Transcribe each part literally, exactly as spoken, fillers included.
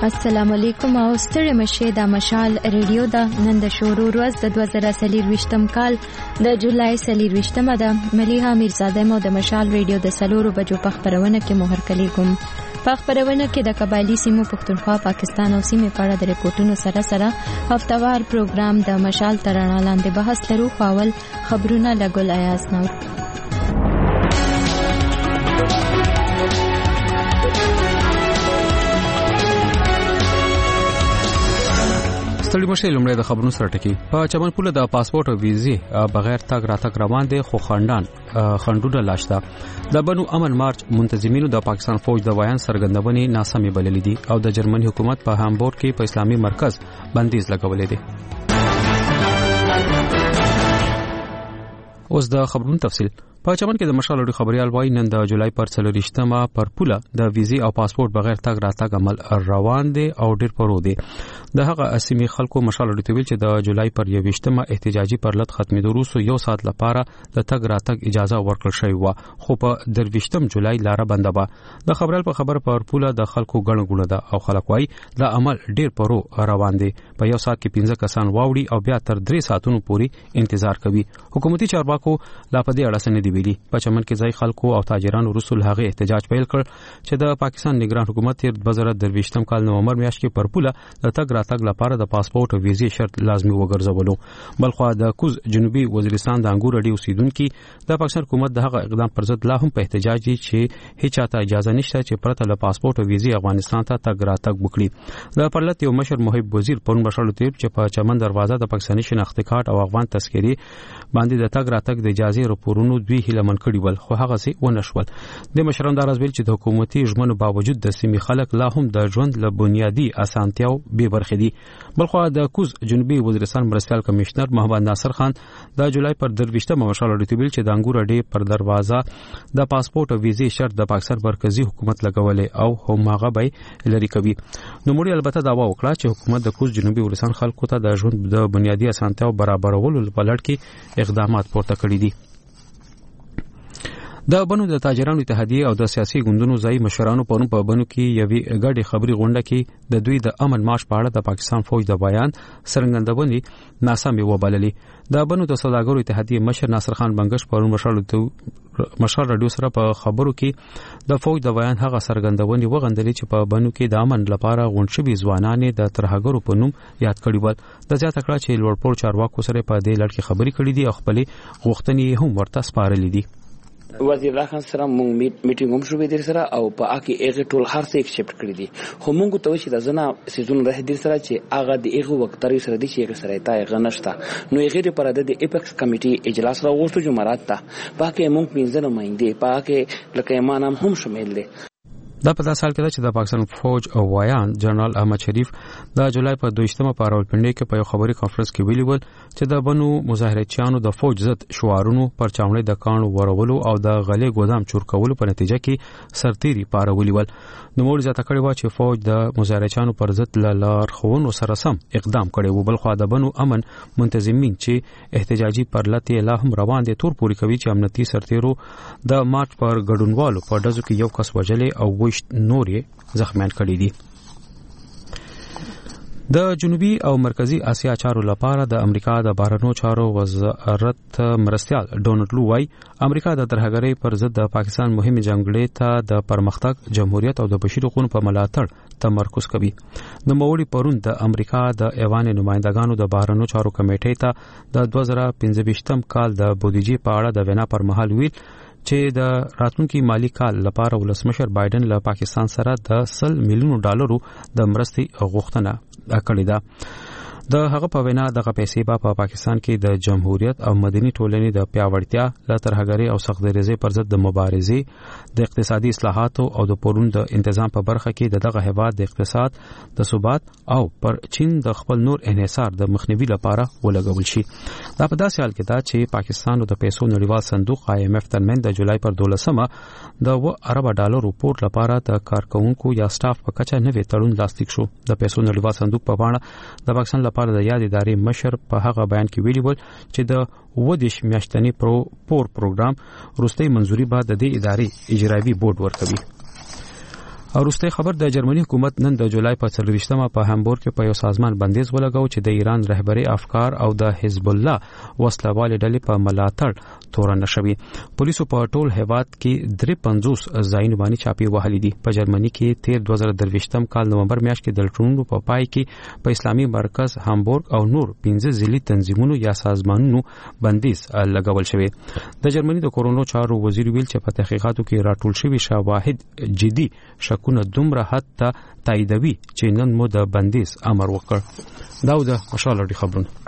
السلام علیکم او ستړي مشه د مشال ریډیو د نن د شورو ورځ د دوه زره څلور کال د جولای څلور ده مليحه میرزاده مو د مشال ریډیو د سلورو بجو په خبرونه کې مهر کلی کوم په خبرونه کې د قبایلی سیمو پښتونخوا پاکستان او سیمې په اړه د ریپورتونو سره سره هفتوار پروګرام د مشال ترانه لاندې بحث لرو خپل خبرونه لګول ایاز نور ستړي مشه لومړی د خبرونو سره ټکی په چمن پوله د پاسپورت او ویزې بغیر تاګ راتګ روان دي خو خاندان خندونه لاشته د بنو امن مارچ منتظمینو د پاکستان فوج د وایان سرګندونې ناسمې بللې دي او د جرمني حکومت په هامبورګ کې په اسلامي مرکز بندیز لګولې دي. اوس د خبرونو تفصیل په چمن کې د مشال لري خبريال وای نن د جولای پر څلورشتمه پر پوله د ویزې او پاسپورت بغیر تاګ راتګ عمل روان دي او ډیر پرو دي. د هغه اسمي خلکو مشال لري تویل چې د جولای پر یوشتمه احتجاجي پرلط ختمېدو وروسته یو ساعت لپاره د تاګ راتګ اجازه ورکړل شوی و خو په درويشتم جولای لاره بنده به د خبرل په خبر پر پوله د خلکو غړ غړ ده او خلک وای د عمل ډیر پرو روان دي په یو ساعت کې پنځه کسان واوړي او بیا تر درې ساعتونو پورې انتظار کوي. حکومتي چارواکو لا په دې اړه سن دی ویلي په چمن کې ځای خلکو او تاجرانو رسول هغه احتجاج پیل کړ چې د پاکستان نگران حکومت تیر دوه زره درويشتم کال نومبر میاشت کې پر پوله د تګ راتګ لپاره د پاسپورت او ویزې شرط لازمي وګرځولو. بلخو د کوز جنوبي وزیرستان د انګور اډي اوسیدونکو د پاکستان حکومت د هغه اقدام پر ضد لا هم په احتجاج دي چې هیڅ چاته اجازه نشته چې پرته له پاسپورت او ویزې افغانستان ته تګ راتګ وکړي. د پرلط یو مشر محب وزیر پرون بشالو تیر چې په چمن دروازه د پاکستاني شناخت کارت او افغان تذکری باندې د تګ راتګ د اجازه راپورونو دوی هیلمن کړي ول خو هغه سي ونشول. د مشران د راز ویل چې د حکومتي ژمنو باوجود د سیمې خلک لا هم د ژوند له بنیادی اسانتیاو بې برخې دي. بلخو د کوز جنوبي وزیرستان مرستيال کمشنر محمد ناصر خان د جولای پر درويشتمه مشال ریټیبل چې د انګور اډي پر دروازه د پاسپورت او ویزې شرط د پاکستان مرکزی حکومت لګولې او هم هغه به لري کوي. نو موږ البته داوا وکړه چې حکومت د کوز جنوبي وزیرستان خلکو ته د ژوند د بنیادی اسانتیاو برابرولو په لړ کې اقدامات پورته کړی دي. د بنو د تاجرانو اتحادیه او د سیاسي ګوندونو ځای مشرانو پرون په بنو کې یوې غړي خبري غونډه کې د دوی د امن مارش په اړه د پاکستان فوج د بیان سرګندونې ناسمې وبللې. د بنو د سوداګرو اتحادیه مشر ناصر خان بنگش پرون مشال مشال رادیو سره په خبرو کې د فوج د بیان هغه سرګندونې وغندلې چې په بنو کې د امن لپاره غونډشبي ځوانانې د ترهګرو په نوم یاد کړي ول. د زیاته کړه چې لوړپوړ چارواکو سره په دې لړ کې خبري کړې دي او خپل غوښتنې هم ورته سپارلې دي. وزیر الله خان سره مونږ میټینګ هم شروع دي سره او په اکی هغه ټول هر څه ایکسپټ کړی دي خو مونږ ته وشي د زنه سيزون راه دي سره چې هغه د هغه وخت ترې سره دي چې هغه سره تا هغه نشته نو هغه لپاره د ایپکس کمیټي اجلاس راغوښتو جمعرات ته پاکه مونږ پینځه نمائنده پاکه لکه ایمان هم شامل دي. دا په داسې حال کې چې د پاکستان فوج او وایان جنرال احمد شریف د جولای په دویشتمه په راولپنډي کې په یو خبري کانفرنس کې ویلي ول چې د بنو مظاهرچیانو د فوج ضد شعارونو پر چاونې د کانو ورولو او د غلې ګودام چور کولو په نتیجه کې سرتيري پارولي ول. نو موږ ځکه کړی و چې فوج د مظاهرچیانو پر ضد لار خوونو سره سم اقدام کړي وو. بل خو د بنو امن منتظمین چې احتجاجي پرلطه لا هم روان دي تور پوری کوي چې امنیتي سرتيرو د مارچ پر ګډونوالو په دزو کې یو کس وجلې او نورې زخمیان کړي دي. د جنوبي او مرکزی اسیا چارو لپاره د امریکا د بهرنیو چارو وزارت مرستيال ډونالد لو وايي امریکا د ترهګرۍ پر ضد د پاکستان مهمه جنگړې ته د پرمختګ جمهوریت او د بشري حقوقو په ملاتړ تمرکز کوي. د موړي پرون د امریکا د ایوان نمائندګانو د بهرنیو چارو کمیټې ته د دوه زره پنځه کال د بودیجې په اړه د وینا پر مهال ویل چې د راتلونکي مالی کال لپاره ولسمشر بایدن له پاکستان سره د سل میلیونو ډالرو د مرستې غوښتنه کړې ده. د هغه په وینا دغه پیسې په پا پاکستان کې د جمهوریت او مدني ټولنې د پیاوړتیا له ترهګرۍ او سختګریزۍ پر ضد د مبارزې د اقتصادي اصلاحاتو او د پورون د تنظیم په برخه کې د دغه هیواد د اقتصاد د ثبات او پر چین د خپل نور انحصار د مخنیوي لپاره ولګول شي. دا په داسې حال کې ده چې پاکستان د پیسو نړیوال صندوق آی ایم ایف ترمن د جولای پر دولسمه د و ارب ډالر پورټ لپاره د کارکونکو یا سټاف په کچه نوې تړون لاسلیک شو. د پیسو نړیوال صندوق په اړه د پاکستان لپاره د یاد ادارې مشر په هغه بیان کې ویلي ول چې د ودیش میاشتنی پرو پور پروګرام وروستي منځوري بعد د دې ادارې اجرایي بورډ ورکوي. وروسته خبر د جرمني حکومت نن د جولای په څلورویشتمه په هامبورګ کې په یو سازمان بندیز ولګاو چې د ایران رهبری افکار او د حزب الله وسلوال ډلې په ملاتړ تورن شوی. پولیسو په ټول هیواد کې درې پنځوس ځایونه باندې چاپی وهلې دي. په جرمني کې تیر دوه زره درویشتم کال نومبر میاشت کې د ټرونډو په پای کې په اسلامي مرکز هامبورګ او نور پنځه ځلي تنظیمونو یا سازمانونو بندیز لګول شوی. د جرمني د کورونا چارو وزیر ویل چې په تحقیقاتو کې راټول شوی شواهد جدي شکونه دومره حد ته تاییدوي چې نن مو د بندیز امر وکړ. دا د مشال اړي خبرونه.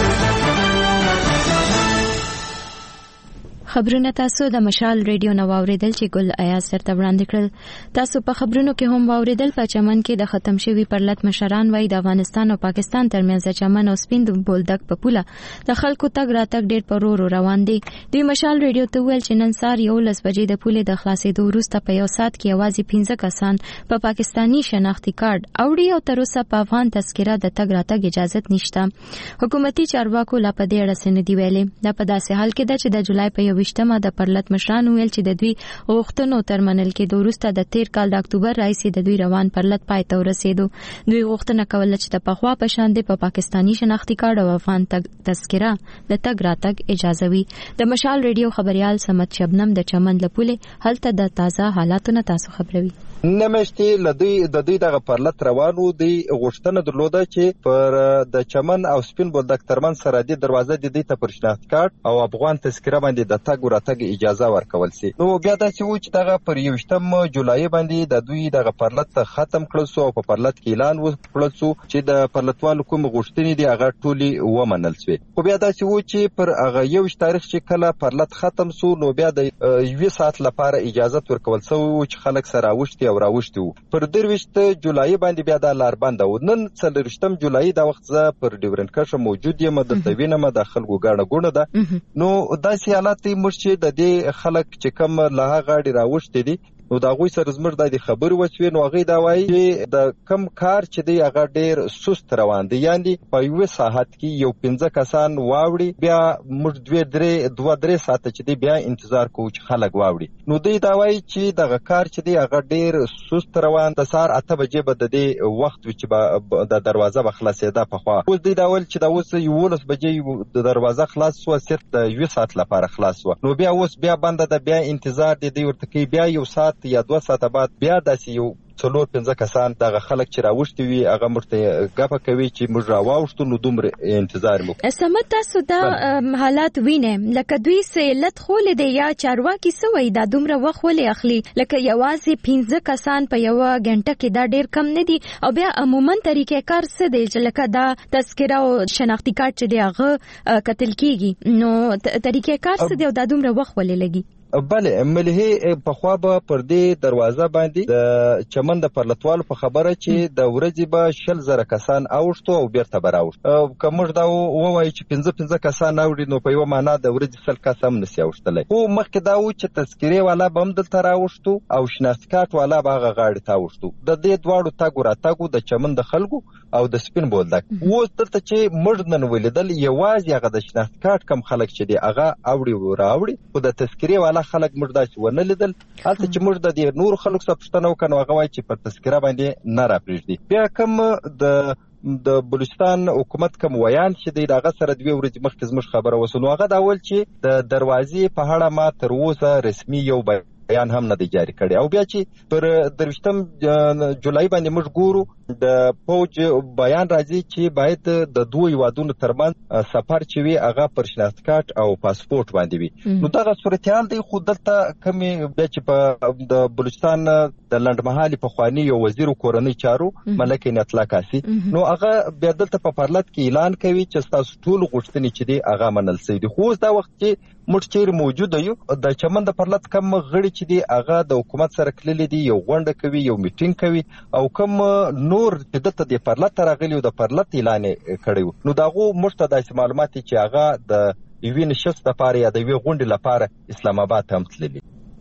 خبرونه تاسو د مشال ریډیو نو اوریدل چې ګل آیاز سره وړاندې کړل. تاسو په خبرونو کې هم اوریدل په چمن کې د ختم شوی پرلط مشران وای د افغانستان او پاکستان ترمنځ چمن او سپین بولدک په پوله د خلکو تګ راتګ ډیر پر ورو روان دي. دوی مشال ریډیو ته ویل چې نن سار یو لس بجې د پوله د خلاصېدو وروسته په یو سات کې یوازې پنځه کسان په پا پاکستانی شناختی کارت اوړي او تر اوسه په افغان تذکره د تګ راتګ اجازه نشته. حکومتي چارواکو لا په دې اړه څه ندي ویلي. دا په داسې حال کې ده چې د جولای په وشتمه د پرلط مشران ویل چې د دوی غوښتنو تر منل کې د وروسته د تیر کال د اکتوبر راځي د دوی روان پرلط پای ته ورسېدو. دوی غوښتنه کوله چې د پخوا په شان د په پاکستانی شناختی کارت او افغان تذکره د تګ راتګ اجازه وي. د مشال ریډیو خبريال سمت شبنم د چمن لپوله هلته د تازه حالاتونو تاسو خبروي. نمشتي لدی د دوی دغه پرلط روانو دی غوښتنه درلوده چې پر د چمن او سپین بولدک ترمن سره د دروازه د دې ته پر شناخت کارت او افغان تذکره باندې د تګ راتګ اجازه ورکول سي. نو بیا د څه و چې دغه پر یوشتم جولای باندې د دوی دغه پرلط ختم کړل سو او په پرلط کې اعلان وکړل سو چې د پرلطوالو کوم غوښتنې دي هغه ټولي ومنل سوې. خو بیا د څه و چې پر هغه یوش تاریخ چې کله پرلط ختم سو نو بیا د یو ساعت لپاره اجازه ورکول سو چې خلک سره راوښتي او راوښتي وو. پر درويشت جولای باندې بیا د لار بند و. نن څلورشتم جولای د وخت ز پر ډیورن کښه موجود یم د توینه م د خلکو غاړه ګونه ده. نو داسې حالات مرشد د دې خلک چې کوم له غاړي راوښتي دي نو دا غوي سره زمر د خبرو وسوي. نو هغه دا وایي چې د کم کار چې دی هغه ډیر سست روان دي. یعنی په یو ساعت کې یو پنځه کسان واوړي بیا موږ دوه درې دوه درې ساعت چې دی بیا انتظار کوو چې خلک واوړي. نو دوی دا وایي چې دغه کار چې دی هغه ډیر سست روان. د سار اته بجې به د دې وخت چې د دروازه به خلاصېده په خوا. اوس دوی دا ول چې دا اوس یو لس بجې د دروازه خلاص سو صرف د یو ساعت لپاره خلاص و. نو بیا اوس بیا بند ده بیا انتظار دی دی ورته کوي. بیا یو ساعت یا دوه ساعته بعد بیا داسې یو څلور پنځه کسان دغه خلک چې راوښتي وي هغه مرته غاپه کوي چې موږ راوښتو نو دومره انتظار مو. سمت تاسو دا حالات وینم لکه دوی سیلت خول دی یا چارواکي سوې دا دومره وخت ولې اخلي لکه یوازې پنځه کسان په یو غنټه کې دا ډیر کم نه دي. او بیا عموما طریقې کار څه دی چې لکه دا تذکره او شناختی کارت چې دی هغه قتل کیږي نو طریقې کار څه دی او دا دومره وخت ولې لګي؟ بله ملهي په خوا به پر دې دروازه باندې د چمن د پرلطوالو په خبره چې د ورځې به شل زره کسان اوښتو او بیرته به راوښت. که موږ دا ووایو چې پنځه پنځه کسان اوړي نو په یوه معنا د ورځې سل کس هم نسي اوښتلی. خو مخکې دا و چې تذکرې والا به هم دلته راوښتو او شناخت کارت والا به هغه غاړې ته اوښتو. د دې دواړو تګو راتګو د چمن د خلکو او د سپین بولدک اوس دلته چې موږ نن ولیدل یوازې هغه د شناخت کارت کم خلک چې دی هغه اوړي راوړي. خو د تذکرې والا خلک موږ دا چې ونه لیدل. هلته چې موږ د دې نور خلکو څخه پوښتنه وکړو نو هغه وایي چې پر تذکره باندې نه راپرېږدي. بیا کوم د د بلوچستان حکومت کوم ویان چې دی دغه سره دوی ورځې مخکې زموږ خبره وسو نو هغه دا ول چې د دروازې په اړه ما تر اوسه رسمي یو بیان هم نه دی جاری کړی. او بیا چې پر درویشتم جولای باندې موږ ګورو د فوج بیان راځي چې باید د دوه هیوادونو ترمنځ سفر چې وي هغه پر شناخت کارت او پاسپورت باندې وي. نو دغه صورتحال دی. خو دلته کمې بیا چې په د بلوچستان د لنډمهالي پخواني یو وزیر کورنۍ چارو ملک عنایت الله کاسي نو هغه بیا دلته په پرلط کې اعلان کوي چې تاسو ټول غوښتنې چې دی هغه منل شوي دي. خو دا وخت چې موږ چیرې موجود یو د چمن د پرلط کم غړي چې دی هغه د حکومت سره کللي دي یو غونډه کوي یو میټینګ کوي او کوم نور چې دلته د پرلط راغلي او د پرلط اعلان کړی نو دغه موږ ته د معلومات چې هغه د یوې نشست لپاره یا د یوې غونډې لپاره اسلام آباد ته هم تللي.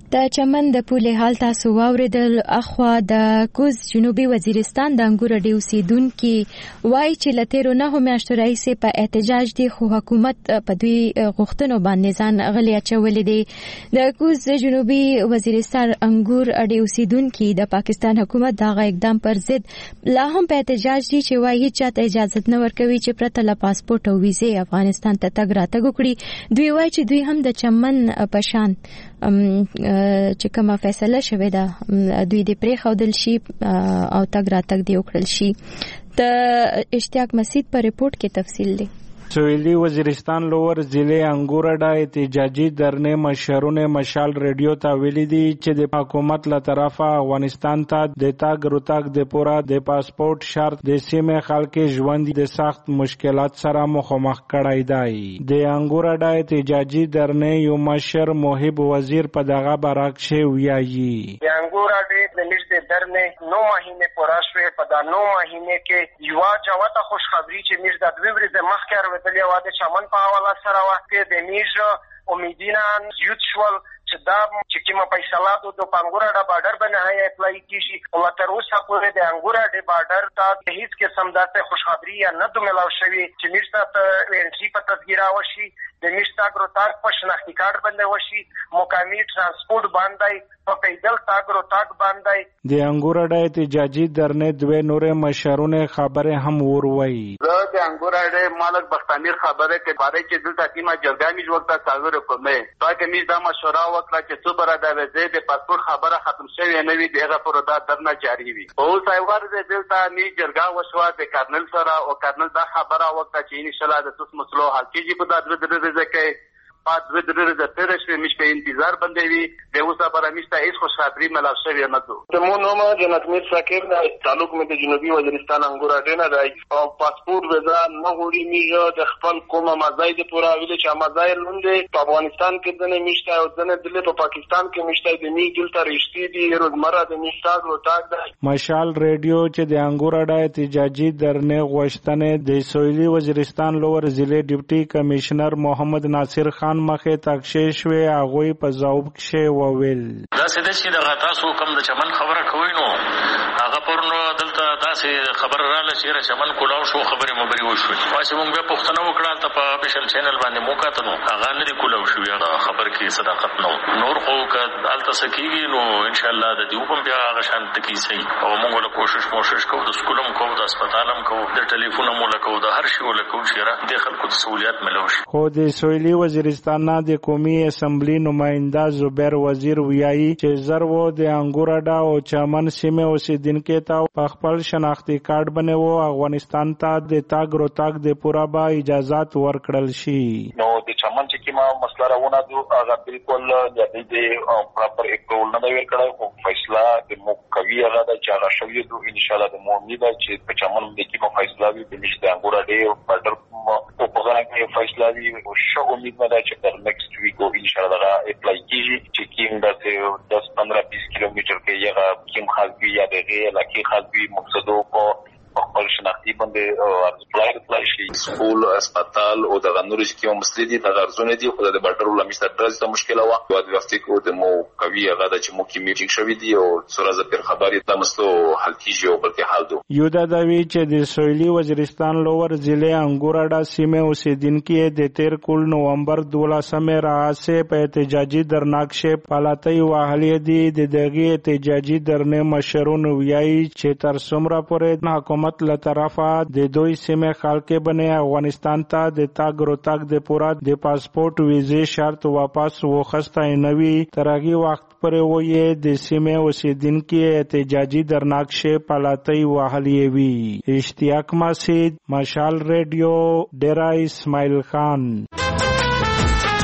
د چمن د پولې حال تاسو واوریدل. اخوا د کوز جنوبي وزیرستان د انګور ډیو سیدونکو وایي چې لتیرو نه میاشتو راځي په احتجاج دي، خو حکومت په دوی غوښتنو باندې ځان غلي اچولې دي. د کوز جنوبي وزیرستان انګور ډیو سیدونکو د پاکستان حکومت دغه اقدام پر ضد لا هم په احتجاج دي چې وایي چاته اجازه نه ورکوي چې پرته له پاسپورت او ویزې افغانستان ته تګ راتګ وکړي. دوی وایي چې دوی هم د چمن په شان چې کومه فیصله شوې ده دوی دې پرېښودل شي او تګ راتګ دې وکړل شي. د اشتیاق مسید په ریپورت کې تفصیل دی. سویلی وزیرستان لور ضلع انګورډا احتجاجي درنه مشرونه مشال ریډیو ته ویلي دي چې د حکومت له طرفه افغانستان ته د تاګ روتاګ د پورا د پاسپورت شرط د سیمه خلک ژوند د سخت مشکلات سره مخامخ کړای دی. د انګورډا احتجاجي درنه یو مشر محب وزیر په دغه برعکس ویایي د انګورډا د نږدې درنه نو مهینه پورا شوه. په دا نو مهینه کې یو جوته خوشخبری چې میر د دوی ورځ مخکې دلیا واده چمن په حواله سره وخت د میج امیدینان یوت شول چې دا چې کومه فیصله د پنګورډا بارډر باندې هي اپلای کیږي او تر اوسه پورې د انګورډا بارډر ته هیڅ قسم داسې خوشخبری یا نه د ملاو شوی چې میرته ته انټری په تذکره وشي، د میشتا ګروتاک په شناختی کارت باندې وشي، مقامی ترانسپورت باندې په پیدل تاګ روتاک باندې. د انګورډا احتجاجي درنه دوه نورې مشرونه خبره هم وروي. زه د انګورډا مالک بختامیر خبره کې باره چې دلته تیمه جرګامي جوړتا څاګر کومه دا کې می دا مشوره وکړه چې څو بر دا وځي د پاسپورت خبره ختم شوی نه وي دغه پر دا درنه جاری وي. او سایوار د دلته می جرګا وشو د کرنل سره او کرنل دا خبره وکړه چې ان شاء الله د تاسو مسلو حل کیږي په دا درې درې کې پات درې درې د تیر شوی مشته انتظار باندې وي د اوسه پر مشته هیڅ خوشخبری ملو شوی نه دو. د مو نومه جنت میر ساکر د تعلق مې د جنوبي وزیرستان انګورډا نه دی او پاسپورت وزا نه غوړي میږي د خپل کومه مزای د پورا ویل چې مزای لوندې په افغانستان کې د نه مشته او د نه دلته په پاکستان کې مشته د می دلته رښتې دي روزمره د مشته روتاک دی. مشال ریډیو چې د انګورډا احتجاجي درنه غوښتنه د سویلی وزیرستان لور ضلع ډیپټي کمشنر محمد ناصر خان مخه تاکشې شوی هغه په ځواب کې وویل دا سده چې د غتاسو کوم د چمن خبره کوي نو هغه پرنو دلته داسې خبر رااله چې چمن کولاو شو خبره مبري وشو واسه موږ په پښتنه وکړه ته په بشل چینل باندې موکاته نو هغه نه کولاو شو یا خبر کې صداقت نو نور خو کالته سکیږي نو ان شاء الله د دې په بیا هغه شان تکي سي او موږ له کوشش کوشش کوو د سکولم کوو د هسپتالم کوو د ټلیفون مول کوو د هر شي ول کوو چې د خلکو د سہولیت ملوي. خو د سویلی وزیرستان نه د قومي اسمبلی نماینده زبیر وزیر ویایي چې زرو د انګورډا او چمن سیمه اوسیدونکو ته خپل شناختی کارت بنوي افغانستان ته د تاګ روتاک د پورا با اجازهات ورکړل شي. نو د چمن چې کیما مسله راونه دو هغه بالکل د دې پراپر اپروول نه ورکړل او فیصله د مو کوي هغه د چا شوی دو ان شاء الله د مو امید چې په چمن د کیما فیصله وي د نشته انګورډا بارډر په پوزانه کې فیصله وي او شو امید نه ده چې در next week او ان شاء الله دا اپلای کیږي چې کیم د دس پندرہ بیس کیلومتر کې یغه کیم خالقي یا دغه لکه خالقي مقصدو کو خپل شناختی باندې ارزپلای اپلای شي. سکول هسپتال او د غنورش کې مسلدي د غرزونه دي خو د بارډر ولمسته درځ ته مشکله وا او د وخت کې د مو کوي هغه د چې مو کې میټینګ شوی دی او سورازه پر خبري د مسلو حل کیږي او بلکې حل دو. یو د دوی چې د سویلی وزیرستان لور ضلع انګورډا سیمه اوسیدونکو د تیر کول نومبر دولسمه راځي په احتجاجي درناکشه پالاتای واهلې دي د دغه احتجاجي درنه مشرون ویایي چې تر څومره پورې حکومت له طرفه د دوی سیمه خلک باندې افغانستان ته د تاګ روتاک د پورا د پاسپورت ویزې شرط واپس وخسته نوي ترغي وخت پر وې د سیمه اوسیدونکو احتجاجي درناکشه پالاتای واهلې وی. اشتیاق مسید مشال ریډیو ډیرا اسماعیل خان.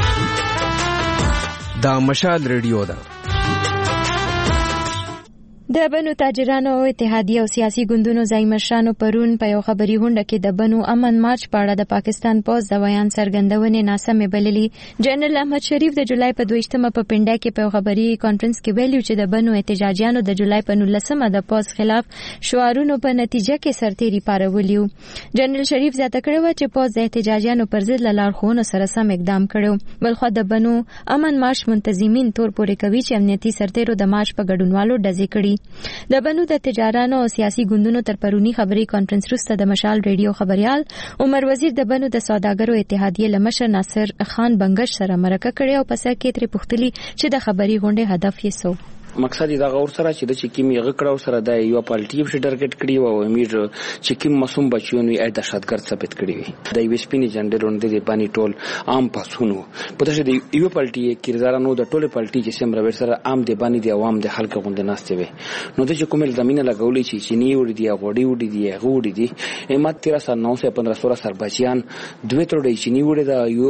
دا مشال ریډیو ده. د بنو تاجرانو اتحادیه او سیاسي ګوندونو ځای مشرانو پرون په یو خبري غونډه کې د بنو امن مارچ په اړه د پاکستان پوز د بیان څرګندونې ناسمې بللې. جنرال احمد شریف د جولای په دویشتمه په پنډه کې په خبري کانفرنس کې ویلي چې د بنو احتجاجیانو د جولای په نولسمه د پوز خلاف شعارونو په نتیجه کې سرتېري پارولیو. جنرال شریف زیاته کړې و چې پوز د احتجاجیانو پر ضد لارښوونو سره سم اقدام کړو. بلخو د بنو امن مارچ منتظمین تور پورې کوي چې امنیتي سرتېرو د مارچ په ګډونوالو ډزې کړي. د بنو د تجارانو او سیاسي ګوندونو تر پرونی خبري کانفرنس وروسته د مشال ریډیو خبريال عمر وزیر د بنو د سوداګرو اتحادیه لمشر ناصر خان بنگش سره مرکه کړې او پسې کې تر پختلی چې د خبري غونډې هدف یې سو. مقصد دا غور سره چې د چکیم یې غکړاو سره د یو پالټیو چې ټارګټ کړی و او امیر چکیم مسوم بچیون وی د دهشتګرد ثابت کړی وی د ویسپینی جنډرون د باندې ټول عام پاسونو په دغه د یو پالټي کیرزارانو د ټوله پالټي چې سم رور سره عام د باندې د عوام د خلک غونډه ناشته وي نو د کومل زمينه لګولې چې چيني وړي دی غوړي وړي دی غوړي دی ایمات تیرا سره نو سه پندرہ سولہ سربازیان دوه ترډي چيني وړي دا یو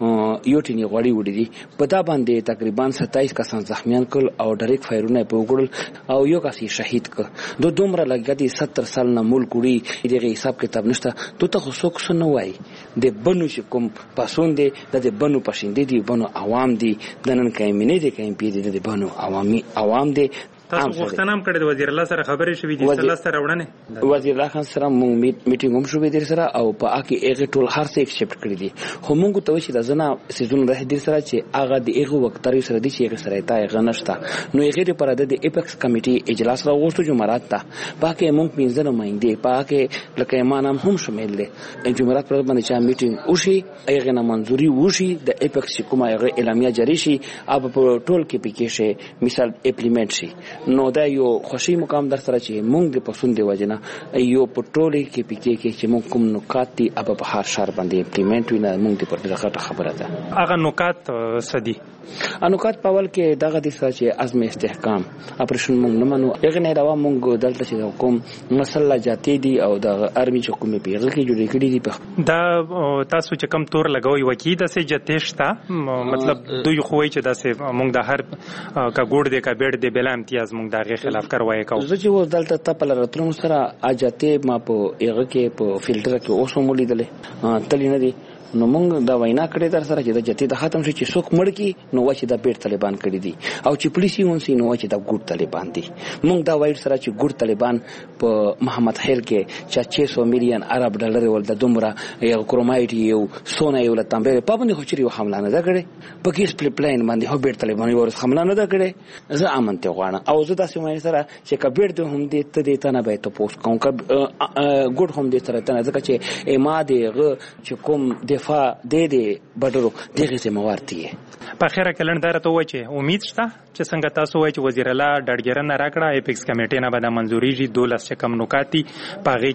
یو ټینی غوړي وړي دی په دا باندې تقریبا ستایس کسان زخمیان کول او ډایرکټ فایرونه په وګړل او یو کس شهید ک دو دومره لګیدي ستر سال نه ملک وړي دغه حساب کتاب نشته دوته خو څوک سن وای د بنو چې کوم پاسون دي د بنو پښیندې دي بنو عوام دي د نن کایمنې دي کایم پی دي د بنو عوامي عوام دي. تاسو وختنه هم کړی د وزیر الله سره خبرې شوې دي چې الله سره وړنه وزیر الله خان سره مونږ میټینګ هم شوې دي سره او په اکی هغه ټول هر څه ایکسپټ کړی دي خو مونږ ته وشي د زنا سيزون راه دي سره چې هغه د هغه وخت تر سره دي چې هغه سره تا هغه نشته نو هغه لپاره د ایپکس کمیټي اجلاس راغوښتو جمعرات ته باقي مونږ پینځه نمائندې پاکه لکه ایمان هم شامل دي جمعرات پر باندې چې میټینګ وشي هغه نه منځوري وشي د ایپکس کومه هغه اعلامیه جاری شي اب په ټول کې پکې شي مثال امپلیمنٹ شي نو دا یو خوشي مقام در سره چې مونږ د پسون دی وجنه یو پټولې کې پکې کې چې مونږ کوم نکات دي اب په هر شهر باندې امپلیمنٹ وینه مونږ د پر دغه خبره ده هغه نکات سدي انکات پاول کې دغه د سره چې عزم استحکام اپریشن مونږ نه منو هغه نه راو مونږ دلته چې کوم مسله جاتي دي او د ارمي چې کومه پیغل کې جوړې کړې دي په دا تاسو چې کم تور لګوي وکی د سه جتهشتا مطلب دوی خوې چې د سه مونږ د هر کا ګوډ دې کا بیډ دې بل امتیاز مونږ د خلاف کاروایی کوو. زه چې و دلته تپل راتلم سره اجاته ما په هغه کې په فلټر کې اوسو مولیدلې تلی نه دي نو مونږ دا وینا کړې در سره چې د جتی د ختم شي چې څوک مړ کی نو و چې د پیټ طالبان کړی دي او چې پولیسي ونسي نو چې د ګوډ طالبان دي مونږ دا وایو سره چې ګوډ طالبان په محمد خیر کې چې شش سو میلیون عرب ډالر ول د دومره یو کرومایټ یو سونه یو لتمبه په باندې خو چری حمله نه ده کړې په کې سپل پلان باندې هو پیټ طالبان یو حمله نه ده کړې زه امنته غواړم او زه تاسو مې سره چې کبیر ته هم دې ته دې ته نه به ته پوسټ کوم ک ګوډ هم دې سره ته ځکه چې ایما دې غ چې کوم دفاع دې بدرو دغه سموارتي په خیره کلندار ته و چې امید شته چې څنګه تاسو وایي چې وزیر الله ډاډګرنه راکړه ایپکس کمیټې نه به د منځوري جی دولس چې کم نکاتی پاغي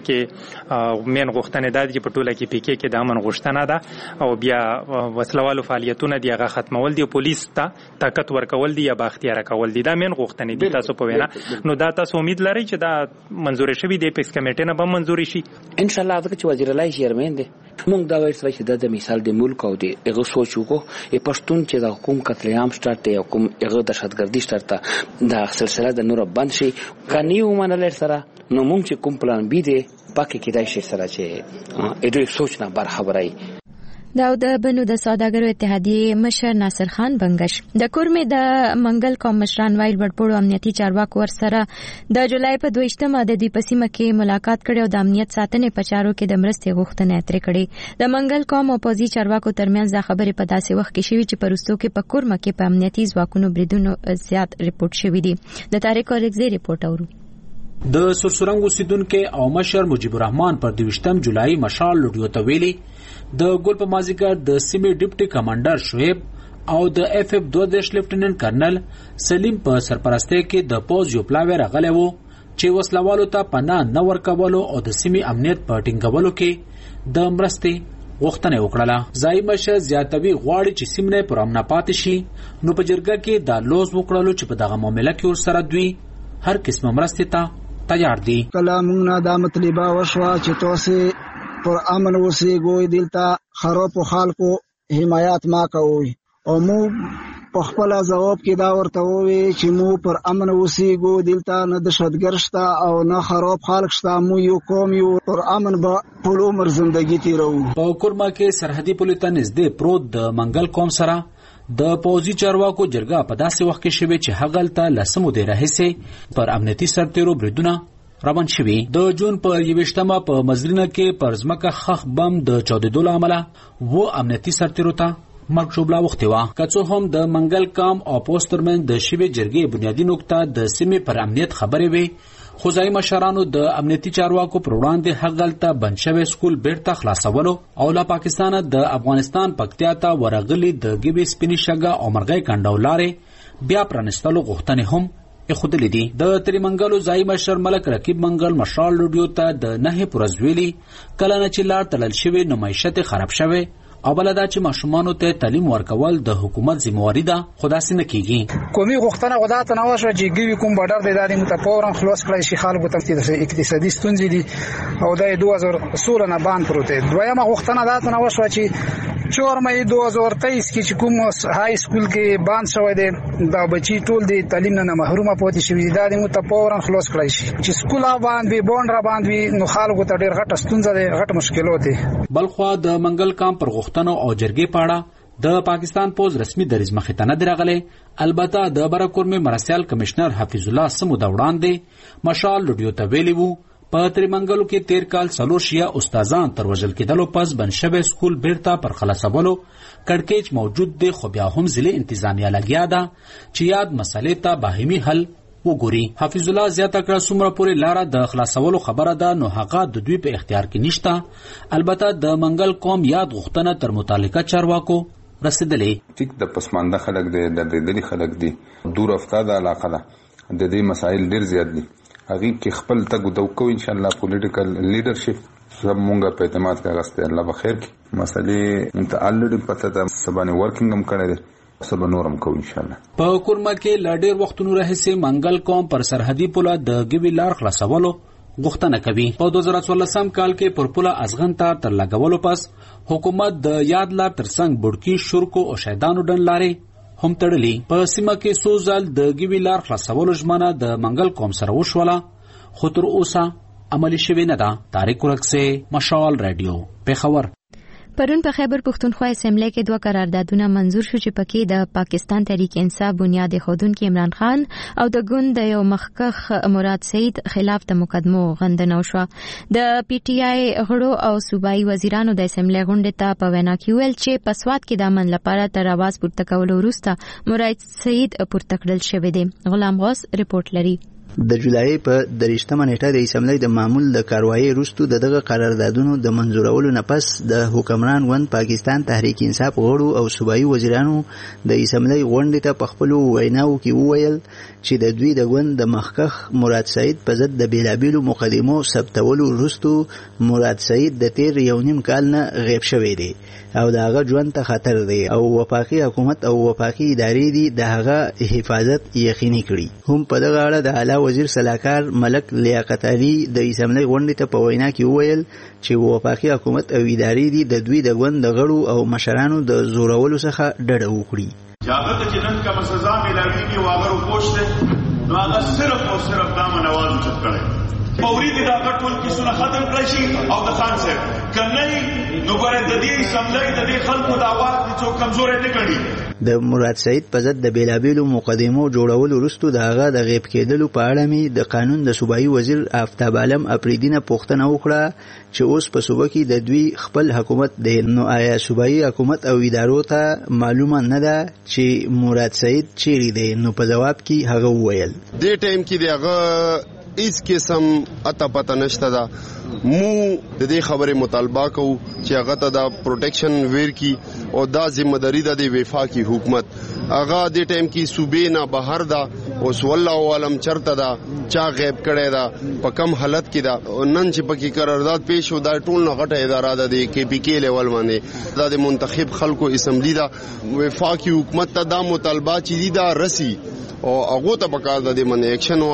کې مین غوښتنه ده چې په ټوله کې پیکې کې د امن غوښتنه ده او بیا وسلوالو فعالیتونه دی هغه ختمول دي پولیس ته طاقت ورکول دي یا با اختیار کول دي دا مین غوښتنه دي تاسو په وینا نو دا تاسو امید لرئ چې دا منځوري شوی د ایپکس کمیټې نه به منځوري شي ان شاء الله چې وزیر الله چیرمن دي مونږ دا وایو چې د مثال د ملک او د هغه سوچ وکړو ای پښتون چې د حکومت قتل عام سٹارټ یا کوم هغه دهشتګردي سٹارټ د سلسله د نور بند شي کنيو منل سره نو مونږ چې کوم پلان بي دي پاکه کېدای شي سره چې اې دوی سوچ نه بار خبرای دا د بنو د سوداګرو اتحادیه مشر ناصر خان بنگش د کورمې د منګل قوم مشران وایل وړپړو امنیتي چارواکو ور سره د جولای په دویشتمه د دې پسیمه کې ملاقات کړي او د امنیت ساتنې په چارو کې د مرستې غوښتنه اترې کړي د منګل قوم او پوزي چارواکو ترمنځ د خبرې په داسې وخت کې شوې چې پرستو کې په کورمه کې په امنیتي ځواکونو بریدونو زیات ریپورت شوې دي د تاریخ اورګزي ریپورت اورو د سرسرنګ اوسیدونکو او مشر مجيب الرحمن پر دویشتم جولای مشال لډیو ته ویلي د ګل په مازیګر د سیمې ډیپټي کمانډر شعیب او د اف اف دوه دیش لیفټیننټ کرنل سلیم په سرپرستی کې د پوز یو پلاوی راغلی وو چې وسلوالو ته پناه نه ورکولو او د سیمې امنیت په ټینګولو کې د مرستې غوښتنه وکړه. ځای مشر زیاتوي غواړي چې سیمه پر امن پاتې شي نو په جرګه کې د لوز وکړلو چې په دغه معاملې کې ورسره دوی هر قسم مرستې ته تیار دي. کلامونه دا مطلبه وشوه چې تاسو پر امن اوسئ ګوي دلته خراب خلکو حمایت ما کوي او مو په خپل ځواب کې دا ورته ووی چې مو پر امن اوسېږو، دلته نه دهشتګرد شته او نه خراب خلک شته، مو یو قوم یو پر امن به ټول عمر زندگی تیرو. په کورما کې سرحدي پولې ته نږدې پروت د منګل قوم سره د پوځي چارواکو جرګه په داسې وخت کې شوې چې هغه ته لسمو دی راهیسې پر امنیتي سرتیرو بریدونه روان شوي. د جون په یویشتمه په مزرینه کې پر ځمکه خښ بم د چاودېدو له امله و امنیتي سرتیرو ته مرګ ژوبله اوښتې وه. که څه هم د منګل قام او پوسټ ترمنځ د شوې جرګې بنیادي نقطه د سیمې پر امنیت خبرې وې، خو ځایي مشرانو د امنیتي چارواکو پر وړاندې هغلته بند شوی سکول بیرته خلاصولو او له پاکستانه د افغانستان پکتیا ته ورغلي د ګیبي سپینې شګه او مرغۍ کنډو لارې بیا پرانستلو غوښتنې هم اخودلې دي. د تریمنګلو ځایي مشر ملک رقیب منګل مشال لوډیو ته د نهې پورز ویلي کله نه چې لار تړل شوې نو معیشت خراب شوی او بل دا چې ماشومانو ته تعلیم ورکول د حکومت ذمہواری ده، خو داسې نه کیږي. قومي غوښتنه غوډه ته نه وشوه چې ګوي کوم بارډر د ادارې متفاورن خلاص کړی شي، خلکو ته د اقتصادي ستونزې دي او د دوه زره سوله نه باندې پروت دی. دویمه غوښتنه دا ته نه وشوه چې چهار مې دوه زره تیئیس کې چې کوم های سکول کې باند شوی دی دا بچي ټول د تعلیم نه محرومه پاتې شوي دي، دا د متفاورن خلاص کړی شي چې سکول باندې بوند را باندې نو خلکو ته ډېر غټه ستونزه ده، غټ مشکلات دي. بلخوا د منګل کام پر غوښتنو او جرګې پاړه د پاکستان پوز رسمي دریځ مخې ته نه دی راغلی. البته د برکورمي مرسیال کمشنر حفیظ الله سمو د وړاندې مشال لوډیو ته ویلي وو په تریمنګلو کې تیر کال څلور شیعه استادان تر وژل کېدلو پس بند شوی سکول بیرته پر خلاصولو کړکېچ موجود دی، خو بیا هم ضلع انتظامیه لګیا ده چې یاد مسلې ته باهمي حل وګوري. حفیظ الله زیاته کړه څومره پورې لاره د خلاصولو خبره ده نو هغه د دوی په اختیار کې نشته. البته د منګل قوم یاد غوښتنه تر متعلقه چارواکو رسیدلې. ټیک د پسمانده خلک دی، د دې خلک دی، دور افتاده علاقه ده، د دې مسایل ډیر زیات دي. هغه کې خپل تګ دوکو ان شاء الله پولیټیکل لیډرشپ سب مونږه په اعتماد کې غسته الله بخیر کی مسلې انت الریډي پته ده سبانه ورکینګ هم کړی سبا نورم کو ان شاء الله. په کورما کې لډیر وختونو راهیسې منګل قوم پر سرحدي پوله د ګوي لار خلاصولو غوښتنه کوي. په دوه زره څوارلسم کال کې پر پوله ازغن ته تر لګولو پس حکومت د یاد لار ترڅنګ بډکی شورکو او شیدانو ډن لارې هم تړلی. په سیمه کې څو ځل د ګوي لار خلاصولو ژمنه د منګل قوم سره وشوله، خو تر اوسه عملي شوې نه ده. طارق ورکسې، مشال رادیو، پېښور. پرون په خیبر پښتونخوا اسمبلی کې دوه قراردادونه منزور شو چې پکې د پاکستان تحریک انصاف بنیاد خودونکو عمران خان او د ګوند د یو مخکښ مراد سعید خلاف د مقدمو غندنه وشوه. د پی ټی آی غړو او صوبایي وزیرانو د اسمبلی غونډې ته په وینا کې ویل چې په سواد کې د امن لپاره تر اواز پورته کولو وروسته مراد سعید پورته کړل شوی دی. غلام غوث رپورټ لري. د جولای په دریشتمه نیټه د اسمبلی د معمول د کاروایی وروسته دغه قراردادونو د منزورولو نه پس د حکمران ون پاکستان تحریک انصاف غړو او صوبایي وزیرانو د اسمبلی غونډې ته په خپل ویناو کې وویل چې د دوی د ګوند د مخکښ مراد سعید په ضد د بیلابیلو مقدمو ثبتولو وروسته مراد سعید د تیر یو نیم کال نه غیب شوی دی او د هغه ژوند ته خطر دی او وفاقي حکومت او وفاقي ادارې دي د هغه حفاظت یقیني کړي. هم په دغه اړه د اعلی وزیر سلاکار ملک لیاقت علي د اسمبلی غونډې ته په وینا کې وویل چې وفاقي حکومت او ادارې دي د دوی د ګوند د غړو او مشرانو د زورولو څخه ډډه وکړي. جاغت چې نن کوم سزا ملاويږي واغرو پوښتنه نو هغه صرف او صرف دا منواز چت کړي. فوري د ټول کیسونه ختم کړی شي او د خان صاحب کنه نو ګره د دې اسمبلی د دې خلکو د आवाज څو کمزورې نه کړي. د مراد سعید په ضد د بیلابیلو مقدمو جوړولو وروسته د هغه د غیب کېدلو په اړه می د قانون د صوبایي وزیر آفتاب عالم اپریدینه پوښتنه وکړه چې اوس په صوبه کې د دوی خپل حکومت دی نو آیا صوبایي حکومت او ادارو ته معلومه نه ده چې مراد سعید چیرې دی؟ نو په جواب کې هغه وویل دې ټایم کې دغه اس قسم اتا پتا نشته دا مو د دې خبره مطالبه کو چې هغه ته دا پروټیکشن ویر کی او دا ذمہ داری ده د وفاقي حکومت هغه د ټایم کې صوبې نه بهر دا او والله عالم چرته دا چا غیب کړي دا په کم حالت کې دا نن چې پکې قرارداد پیش و دا ټول نه غټه اداره ده د کې پی کې لیول باندې دا د منتخب خلکو اسمبلی دا وفاقي حکومت ته دا مطالبه چې دا رسی او هغه ته پکار د من اکشن واخلي.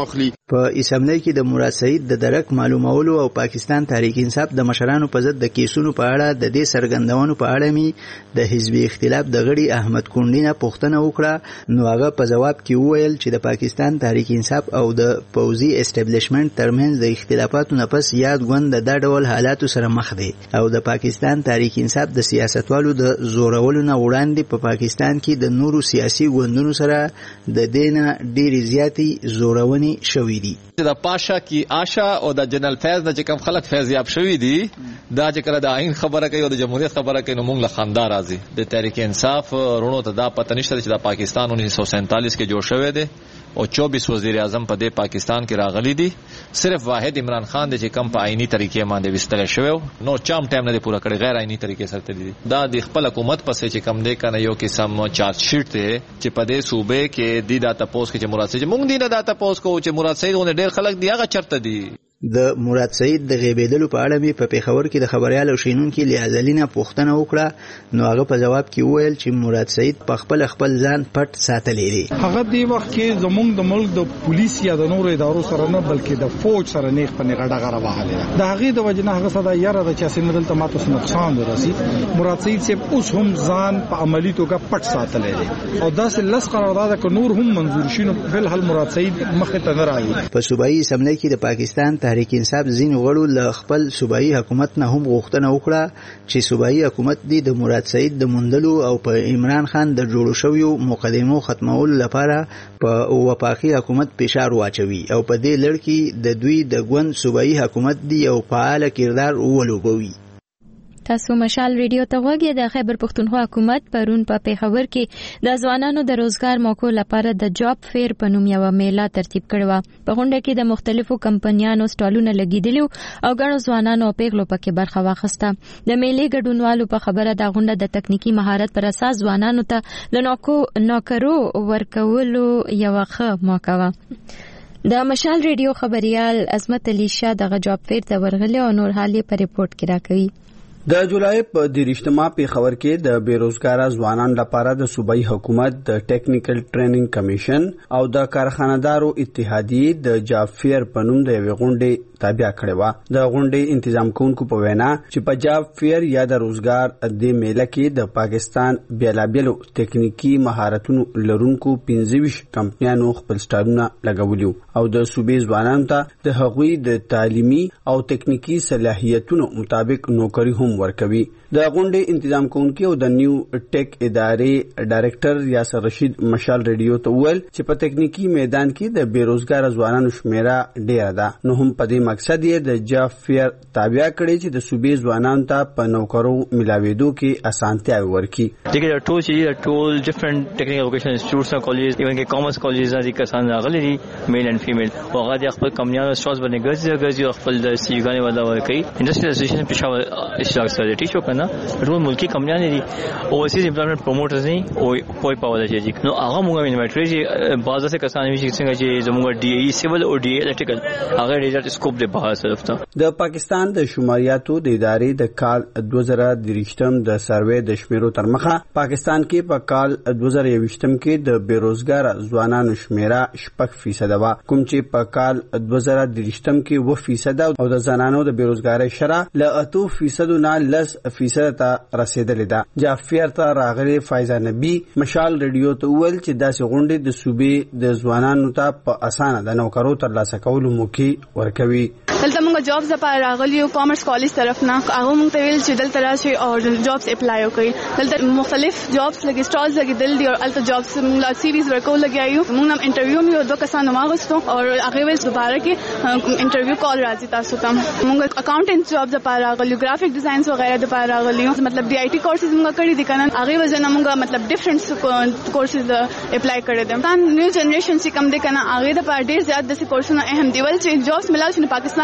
په اسمبلی کې د مراد سعید د درک معلومولو او پاکستان تحریک انصاف د مشرانو په ضد د کیسونو په اړه د دې سرګندونو په اړه می د حزبي اختلاف د غړي احمد کونډي نه پوښتنه وکړه، نو هغه په جواب کې وویل چې د پاکستان تحریک انصاف او د پوځي اسټابلیشمنت ترمنځ د اختلافاتو نه پس یاد غوند د ډول حالاتو سره مخ دی او د پاکستان تحریک انصاف د سیاستوالو د زورولو نه وړاندې په پاکستان کې د نورو سیاسي ګوندونو سره د دینه ډېری زیاتې زورونې شوې دي. د پاشا کی آشا او د جنرال فیض د کم خلک فیض یاب شوی دي، دا چې کله د آئین خبره کوي او د جمهوریت خبره کوي نو موږ له خندا راځي. د تحریک انصاف رونو ته دا پته نشته چې د پاکستان انیس سو سینتالیس کې جوړ شوی دی او چوبیس وزیر اعظم په دې پاکستان کې راغلي دي. صرف واحد عمران خان د چې کم په آئینی طریقې باندې وستل شوی نو چام ټایم نه پوره کړی، غیر آئینی طریقې سره تللی دي. دا د خپل حکومت پسې چې کم دی کنه یو قسم چارج شیټ ته چې په دې صوبې کې د داتا پوس کې چې مراد سعید موږ دی نه داتا پوس کو چې مراد سعید ونه ډېر خلک دی هغه چرته دي. د مراد سعید د غیبېدلو په اړه می په پیښور کې د خبريال او شینونکو لیازلینا پوښتنه وکړه، نو هغه په جواب کې وویل چې مراد سعید په خپل خپل ځان پټ ساتلی دی. هغه دی وخت کې زمونږ د ملک د پولیس یا د نورو ادارو سره نه بلکې د فوج سره نیغ په نغړه غره وهاله د هغه د وجنه هغه صدا یاره د چا سینه دلته ماته نقصان ورسي. مراد سعید صاحب اوس هم ځان په عملی توګه پټ ساتلی دی او داسې لس قرارداد ک نور هم منظور شینو بل حل مراد سعید مخ ته نه راځي. په صوبایي اسمبلی کې د پاکستان تحریک انصاف ځینو غړو له خپل صوبایي حکومت نه هم غوښتنه وکړه چې صوبایي حکومت دی د مراد سعید د موندلو او په عمران خان د جوړو شویو مقدمو ختمولو لپاره په وفاقي حکومت فشار واچوي او په دې لړ کې د دوی د ګوند صوبایي حکومت دی او فعال کردار ولوبوي. تاسو مشال ریډیو ته وګورئ. د خیبر پښتونخوا حکومت پرون په پیښور کې د ځوانانو د روزګار موقعو لپاره د جاب فیر په نوم یو میله ترتیب کړو. په غونډه کې د مختلفو کمپنیانو سټالونه لګیدلي او ګڼو ځوانانو پیغلو پکې برخه واخیسته. د میلې ګډونوالو په خبره د غونډه د تکنیکی مهارت پر اساس ځوانانو ته د نوکرو ورکولو یو ښه موقع وه. د مشال ریډیو خبريال عظمت علي شاه د جاب فیر ته ورغلي او نور حالي په ریپورت کې راکوي. د جولای په دیرشتمه پیښور کې د بیروزګار ځوانانو لپاره د صوبایي حکومت د ټیکنیکل ټریننګ کمیشن او د کارخانه‌دارو اتحادیې د جاب فیر په نوم د یوې غونډې تابع کړې و. د غونډې تنظیم کوونکو په وینا چې په جاب فیر یا د روزګار د میله کې د پاکستان بیلابیلو ټیکنیکی مهارتونو لرونکو پنځه ویشت کمپنیانو خپل سټالونه لګولي او د صوبې ځوانانو ته د هغوی د تعلیمي او ټیکنیکی صلاحیتونو مطابق نوکری هم ورکوي. د غونډې تنظیم کوونکي او د نیو ټیک ادارې ډایریکټر یاسر رشید مشال ریډیو ته وویل چې په ټیکنیکی میدان کې د بیروزګار ځوانانو شمیره ډیره ده، نو هم په دې مقصد یې د جاب فیر تابع کړی چې د صوبې ځوانانو ته په نوکرو ملاویدو کې اسانتیا ورکړي. دغه ټول چې ټول ډیفرنٹ ټیکنیکل ایجوکیشن انسټیټیوټس او کالج ایون کې کامرس کالجز دي کسان راغلي دي میل اینڈ فیمیل او هغه خپل کمپنیانو سټالز باندې ګرځي ګرځي خپل د سیګانې ودا ورکړي. انډستریال اسوسییشن پېښور اشتراک سره ټیچو کنه ټول ملکی کمپنیان دي اوورسیز امپلویمنت پروموټرز نه او کوئی پاول شي نو هغه موږ انوایټری چې بعضه څه کسان چې څنګه چې زموږ ډي ای سیول او ډي الیکټریکل هغه ډیزرټ سکوپ د بهر طرف ته. د پاکستان د شماریاتو د ادارې د کال دوه زره درېشتم د سروې د شمیرو تر مخه پاکستان کې په کال دوه زره یوویشتم کې د بیروزګار ځوانانو شمیره شپږ فیصد و، کوم چې په کال دوه زره درېشتم کې اووه فیصد او د زنانو د بیروزګاری شرح له اته فیصد نه لس فیصد ته رسیدلې ده. جعفر ته راغلي فایزه نبی مشال ریډیو ته ویل چې داسې غونډې د صوبې د ځوانانو ته په اسانه د نوکرو ترلاسه کولو موقع ورکوي. دلته موږ جابز لپاره راغلیو کامرس کالج طرف نه هغه موږ ته ویل چې دلته راشي او جابز اپلای وکړي. دلته مختلف جابز لګي سټالز لګي دل دي او الته جابز موږ لا سی ویز ورکول لګیایو. موږ نم انټرویو مې دوه کسانو ماغستو او هغه ویل دوباره کې انټرویو کال راځي تاسو ته. موږ اکاونټنټ جابز لپاره راغلیو، گرافیک ډیزاینز وغیرہ لپاره راغلیو. مطلب ډي آی ټي کورسز موږ کړی دي کنه هغه وجه موږ مطلب ډیفرنٹ کورسز اپلای کړی دي. دا نیو جنریشن چې کم دي کنه هغه د پاره ډیر زیات د کورسونو اهم دی ول چې جابز ملال شنه پاکستان به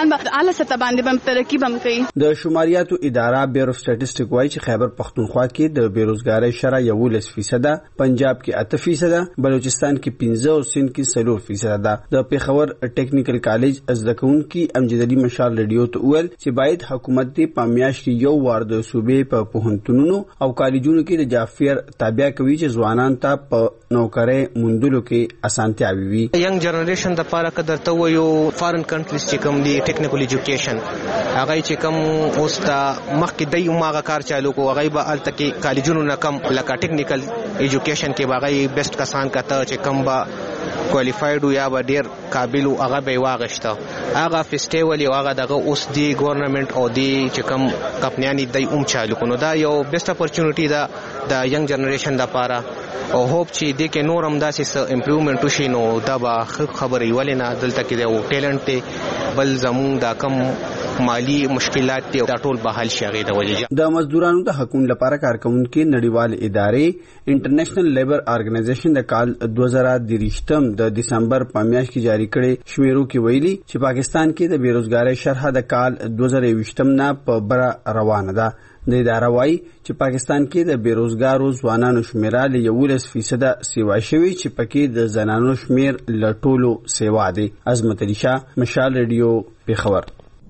نړیواله سطح باندې هم ترقی هم کوي. د شماریاتو اداره بیورو سټټیسټیک وایي چې خیبر پختونخوا کې د بیروزګاری شرح یولس فیصد ده، پنجاب کې اته فیصد ده، بلوچستان کې پنځه او سند کې څلور فیصد ده. د پیښور ټیکنیکل کالج زده کوونکي امجد علي مشال ریډیو ته وویل چې باید حکومت دې په میاشت کې یو وار د صوبې په پوهنتونونو او کالجونو کې د جافیر تابع کوي چې ځوانان ته په نوکرۍ موندلو کې اسانتیاوي وي. ینګ جنریشن د پاره کدر ته ویو فارن کنټریز چې کوم دی ټیکنیکل ایجوکیشن هغه چې کوم اوس تا مخکې دی ماغه کار چالو کو هغه به الته کې کالجونو نه کم لکه ټیکنیکل ایجوکیشن کې باغی بیسټ کسان کته چې کم با کوالیفاید یا به ډیر قابل او هغه به واغشته هغه فیسټیوال یو هغه دغه اوس دی ګورنمنت او دی چې کم کمپنیانی دی اوم چالو کو نو دا یو بیسټ اپورچونټی دا د ینګ جنریشن د پاره او هوپ چې د کې نور هم داسې امپروومنت وشي نو دا به خبرې ولې نه دلته کې یو ټیلنټ دی بل زمون دا کم مالی مشکلات دي دا ټول به حل شي. د وجه د مزدورانو د حقوقو لپاره کارکونکو نړیوال ادارې انټرنیشنل لیبر ارګنایزیشن د کال دوه زره درېشتم د دسمبر په میاشت کې جاری کړي شمیرو کې ویلي چې پاکستان کې د بیروزګاری شرح د کال دوه زره یوویشتم نه په بره روانه ده. د اداره وايي چې پاکستان کې د بیروزګارو ځوانانو شمیره له یولس فیصد سیوا شوی چې پکې د زنانو شمیر له ټولو سیوا دی. عظمت علي شاه، مشال ریډیو، پیښور.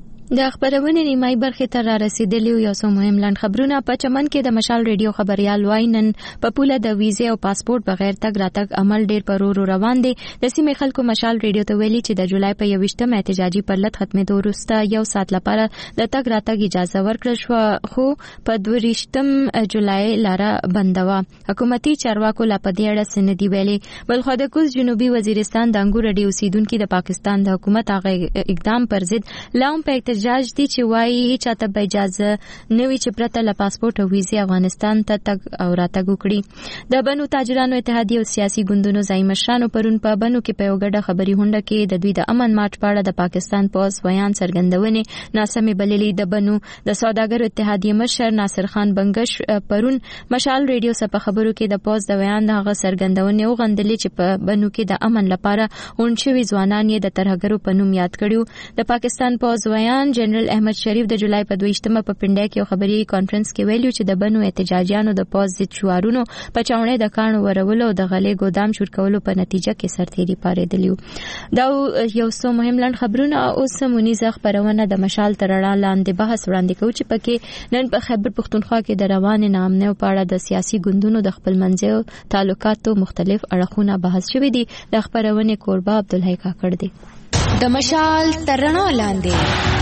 د خبرونې نیمای برخې ته را رسیدلی یو څو مهم لاند خبرونه. په چمن کې د مشال ریډیو خبريال وای نن په پوله د ویزه او پاسپورت بغیر تګ راتګ عمل ډیر پرورو روان دی. د سیمې خلکو مشال ریډیو ته ویلي چې د جولای په یوویشتم احتجاجي پرلط ختمېدو وروسته یو ساعت لپاره د تګ راتګ اجازه ورکړل شو، خو په دویشتم جولای لاره بندوه. حکومتي چارواکو لا په دې اړه څه نه دي ویلي. بلخو د کوز جنوبي وزیرستان د انګور ډیو اوسیدونکو د پاکستان د حکومت هغه اقدام پر ضد لاهم په احتجاج دي چې وايي هیڅ چاته به اجازه نه وي چې پرته له پاسپورت او ویزې افغانستان ته تګ او راتګ وکړي. د بنو تاجرانو اتحادیه او سیاسي ګوندونو ځای مشرانو پرون په بنو کې په یو ګډه خبري هونډه کې د دوی د امن مارچ په اړه د پاکستان پوز بیان څرګندونې ناسمې بللې. د بنو د سوداګرو اتحادیه مشر ناصر خان بنگش پرون مشال ریډیو سره په خبرو کې د پوز د بیان دغه څرګندونې وغندلې چې په بنو کې د امن لپاره اونچوي ځوانان یې د ترهګرو په نوم یاد کړیو. د پاکستان پوز بیان جنرال احمد شریف د جولای په دویشتمه په پنډای کې یو خبري کانفرنس کې ویلو چې د بنو احتجاجیانو د پوز ضد شعارونو په چاونې د کانو ورولو او د غلې ګودام شور کولو په نتیجه کې سرتېري پارېدلیو. دا یو څو مهم لاند خبرونه. اوس مونیزه خبرونه د مشال ترړه لاندې بحث وړاندې کوي چې پکې نن په خیبر پختونخوا کې د روان نامنه په اړه د سیاسي ګوندونو د خپل منځي تعلقاتو مختلف اړخونه بحث شوي دي. د خبرونه کوربه عبدالحی کاکړ دی. د مشال ترړه لاندې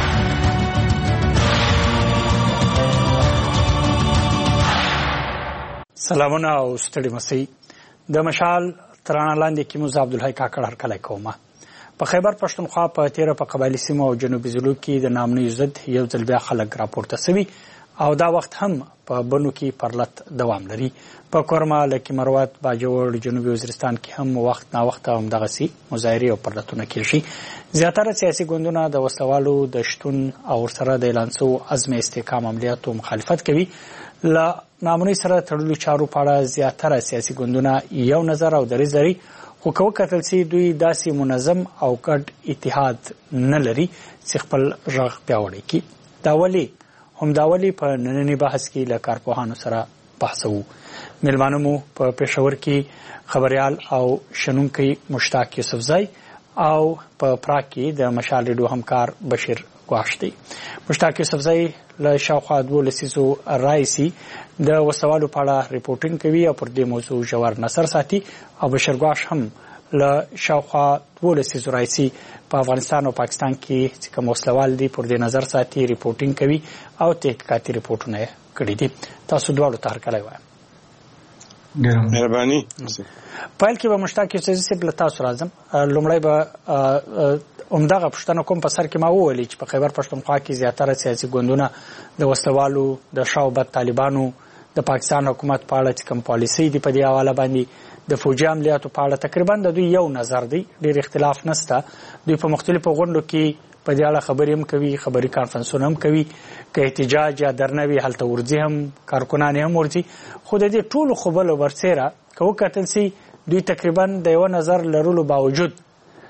سلامونه او ستړي مسئ. د مشال ترانه لاندې کې موږ عبدالحی کاکړ هرکلی کومه. په خیبر پښتونخوا په تیره په قبایلي سیمو او جنوبي ضلعو کې د نامنیو ضد یو ځل بیا خلک راپورته سوي او دا وخت هم په بنو کې پرلط دوام لري. په کورما، لکي مروت، باجوړ، جنوبي وزیرستان کې هم وخت نا وخت هم دغسي مظاهرې او پرلطونه کیږي. زیاتره سیاسي ګوندونه د وسلوالو د شتون او ورسره د اعلان شوو عزم استحکام عملیاتو مخالفت کوي. له نامنوي سره تړلو چارو په اړه زیاتره سیاسي ګوندونه یو نظر او دریځ لري، خو که وکتل سي دوی داسې منظم او ګډ اتحاد نه لري چې خپل غږ پیاوړی کړي. دا ولې هم دا ولې په ننني بحث کې له کارپوهانو سره بحثوو. میلمانه مو په پېښور کې خبريال او شنونکی مشتاق یوسفزی او په پراګ کې د مشال ریډیو همکار بشیر ګواښ دی. مشتاق یوسفزی له شاوخوا دوه لسیزو راځي د وسوالو په اړه ریپورټینګ کوي او پر دې موضوع ژور نظر ساتي. او بشیر ګواښ هم له شاوخوا دوه لسیزو راځي په افغانستان او پاکستان کې چې کوم وسلوال دي پر دې نظر ساتي، ریپورټینګ کوي او تحقیقاتي ریپورټونه کړي دي. تاسو دواړو ته هرکلی وایم. مهرباني. پیل کې به مشتاق یوسفزی صاحب له تاسو راځم. لومړی به همدغه پوښتنه کوم په سر کې ما وویلې چې په خیبر پښتونخوا کې زیاتره سیاسي ګوندونه د وسلوالو د شاوبد طالبانو د پاکستان حکومت په اړه چې کوم پالیسي دي په دې حواله باندې د فوجي عملیاتو په اړه تقریبا د دوی یو نظر دی، ډېر اختلاف نشته. دوی په مختلفو غونډو کې په دې اړه خبرې هم کوي، خبري کانفرنسونه هم کوي، که احتجاج یا درنه وي هلته ورځي هم کارکنان هم ورځي. خو د دې ټولو خو بله ورسیره که وکتل سي دوی تقریبا د یوه نظر لرلو باوجود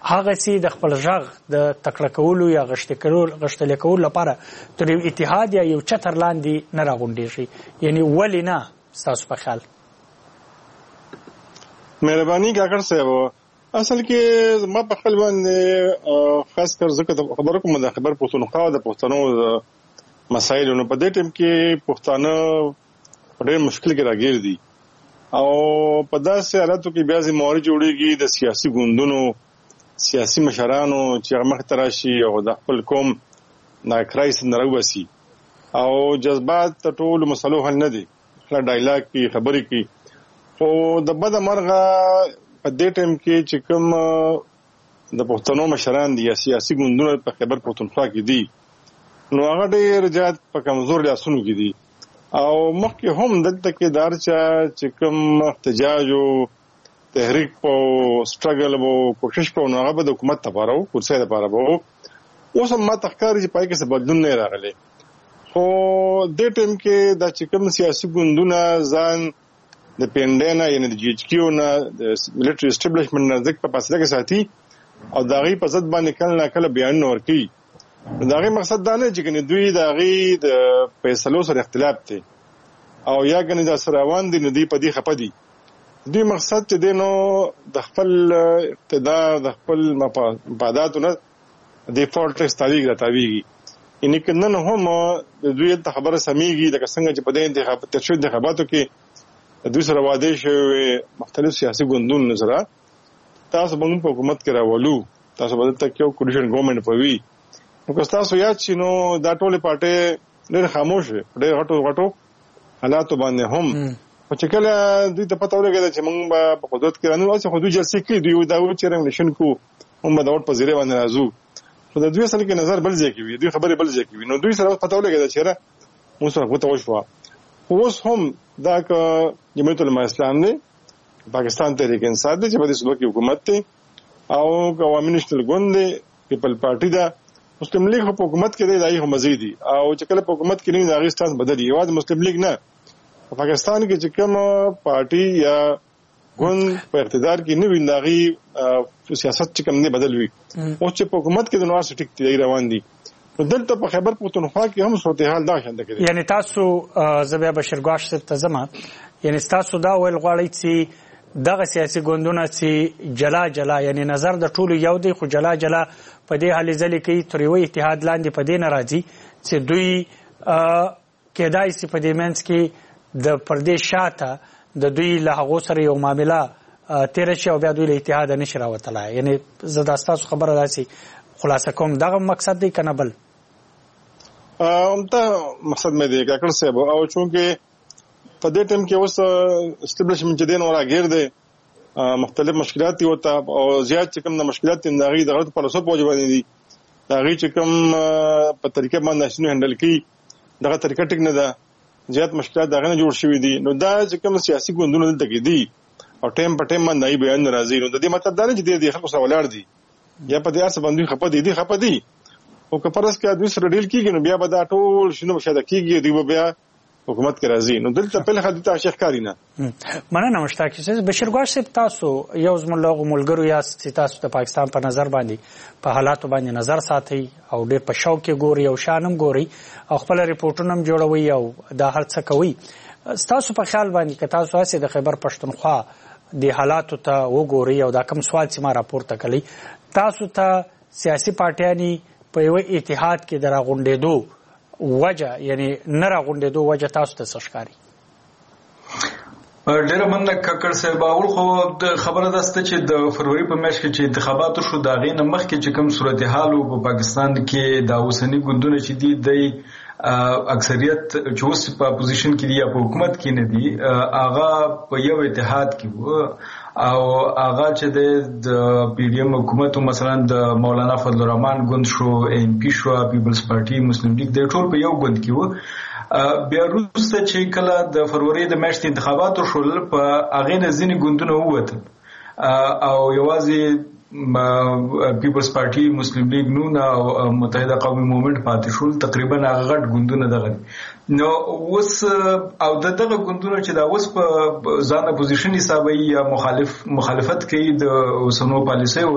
هغه سي د خپل ژغ د تکړه کولو یا غښتلې کولو لپاره تر یو اتحاد یا یو چتر لاندې نه راغونډېږي، یعنی ولې نه ستاسو په خیال؟ مهرباني کاکړ صاحب، اصل کې ما په خپل باندې خاص کر ځکه خبرو کوم د خبر پښتونخوا د پښتنو مسایل نو په دې ټیم کې پښتانه په ډېر مشکل کې راګیر دي او په داسې حالاتو کې بیا ځمواري جوړېږي د سیاسي ګوندونو سیاسي مشرانو چې هغه مخ ته راشي او د خپل قوم د کرایس نه راوباسي او جذبات د ټولو مسلو حل نه دي، خلا ډایلاګ کې خبرې کې او د بده مرغه په دې ټیم کې چې کوم د پښتنو مشران دي یا سیاسي ګوندونه په خبر پښتونخوا کې دي نو هغه ډېر زیات په کمزور لاسونو کې دي او مخکې هم دلته کې دار چې کوم احتجاج او تحریک په سټرګل او کوشش په نو هغه د حکومت لپاره او کرسي لپاره وو. اوس هم ما تخکاری چې پای کې څه بدلون نه راغلی، خو د ټیم کې د چې کوم سیاسي ګوندونه ځان د پینډینا یعنی د جی ایچ کیو نه د ملټری اسټابلیشمنت نه ځکه په پاسه کې ساتي او داغي په ضد باندې کله نه کله بیان ورکي. داغي مقصد دا نه چې دوی داغي د فیصلو سره اختلاف دي او یا کنه د سروان دي ندی په دې خپدي دوی مقصد چې دینو د خپل اقتدار د خپل مفاداتو نه ډیفالټ استالیګ راتاویږي، یعنی کنه نه هم د دوی ته خبره سميږي د څنګه چې په دې انتخاب ترشد انتخاباتو کې دوی سره واده شوی مختلف سیاسي ګوندونو سره تاسو باندې په حکومت کې راولو، تاسو باندې تکیو کولیشن ګورنمنت پوي نو که تاسو یاد شي نو دا ټوله پارټي ډېر خاموش ډېر غټو غټو حالات باندې هم خو چې کله دوی ته پته ولګېده چې موږ په قدرت کې رانو اوس خو دوی جلسې کوي دوی دا و چې رنګ نشن کو هم د وټ په زیره باندې راځو خو د دوی سره کې نظر بل ځای کې وي، دوی خبرې بل ځای کې وي نو دوی سره پته ولګېده چې را موږ سره غوته وشو. اوس هم دا ک جمعیت العلماء اسلام نه پاکستان تحریک انصاف دی چې په دې صوبه کې حکومت دی او عوامي نېشنل ګوند دی پیپل پارټي دا مسلم لیگ په حکومت کې دی دای هم مزيدي او چې کله په حکومت کې نه داغي ستاس بدلی یوازې مسلم لیگ نه په پاکستان کې چې کوم پارټي یا ګوند په اقتدار کې نه وینداغي سیاست چې کوم نه بدل وي او چې په حکومت کې د نوار سټیک دی روان دي نو دلته په خیبر پختونخوا کې هم صورتحال دا شانده کړي. یعنی تاسو زبیا بشرګاش صاحب ته زما یعنی تاسو دا ویل غواړئ چې دغه سیاسي ګوندونه چې جلا جلا یعنی نظر د ټولو یو دی خو جلا جلا په دې حالې ځلې کې تر یو اتحاد لاندې په دې ناراضي چې دوی کېدای شي په دې منځ کې د پردیش شاته د دوی له هغو سره یو معامله تیر شي او بیا دوی له اتحاد نشي راوتلای. یعنی زه دا ستاسو خبره داسې خلاصه کوم دغه مقصد دی که نه بل؟ همته مقصد مې دی کاکړ صاحب او چونکې په دې ټیم کې اوس اسټابلیشمنت چې دی نو راګیر دی مختلف مشکلات دي وته او زیات چې کوم د مشکلات دي دغه دغه په لاسو پوجا باندې دي دغه چې کوم په طریقې باندې نشو هندل کی دغه طریقه ټیک نه ده زیات مشکلات دغه نه جوړ شوی دي نو دا چې کوم سیاسي ګوندونه دلته کې دي او ټیم په ټیم باندې بیان راځي نو د دې مطلب دا نه چې د خلکو سره ولاړ دي یا په دې اساس باندې خپه دي دي خپه دي او که پرس کې دوی سره ډیل کیږي نو بیا به دا ټول شنو شاده کیږي دی بیا حکومت کې راځي نو دلته په لخوا د تاشیخ کاری نه مننه مشتاق شې بشرګاش صاحب تاسو یو زموږ له ملګرو یا تاسو د پاکستان په نظر باندې په حالاتو باندې نظر ساتي او ډېر په شوق کې ګوري او شانم ګوري او خپل ریپورټونه هم جوړوي او دا هر څه کوي. تاسو په خیال باندې که تاسو هسه د خیبر پښتونخوا د حالاتو ته وګوري او دا کوم سوال چې ما راپورته کړی تاسو ته سیاسي پارټیانی په یو اتحاد کې دراغونډېدو وجه یعنی نه راغونډېدو وجه تاسو ته څه ښکاري؟ ډېره مننه کاکړ صاحب. اول خو د خبره ده چې د فروری په میاشت کې چې انتخابات شو د هغې نه مخکې چې کوم صورتحال و په پاکستان کې د اوسني ګوندونه چې دي د اکثریت چې اوس په اپوزیشن کې دي یا په حکومت کې نه دي هغه په یو اتحاد کې و او هغه چې د پی ډی ایم حکومت مثلا د مولانا فضل الرحمن ګوند شو ایم پی شو پیپلز پارټي مسلم لیگ د ټول په یو ګوند کې و بیا وروسته چې کله د فروری د میاشتې انتخابات شول په هغې نه ځینې ګوندونه ووتل او یوازې پیپلز پارټي مسلم لیگ نون او متحده قومي موومنټ پاتې شول تقریبا هغه غټ ګوندونه دغه نو اوس او دغه ګوندونه چې دا اوس په ځان اپوزیشن حسابي یا مخالف مخالفت کوي د اوسنو پالیسیو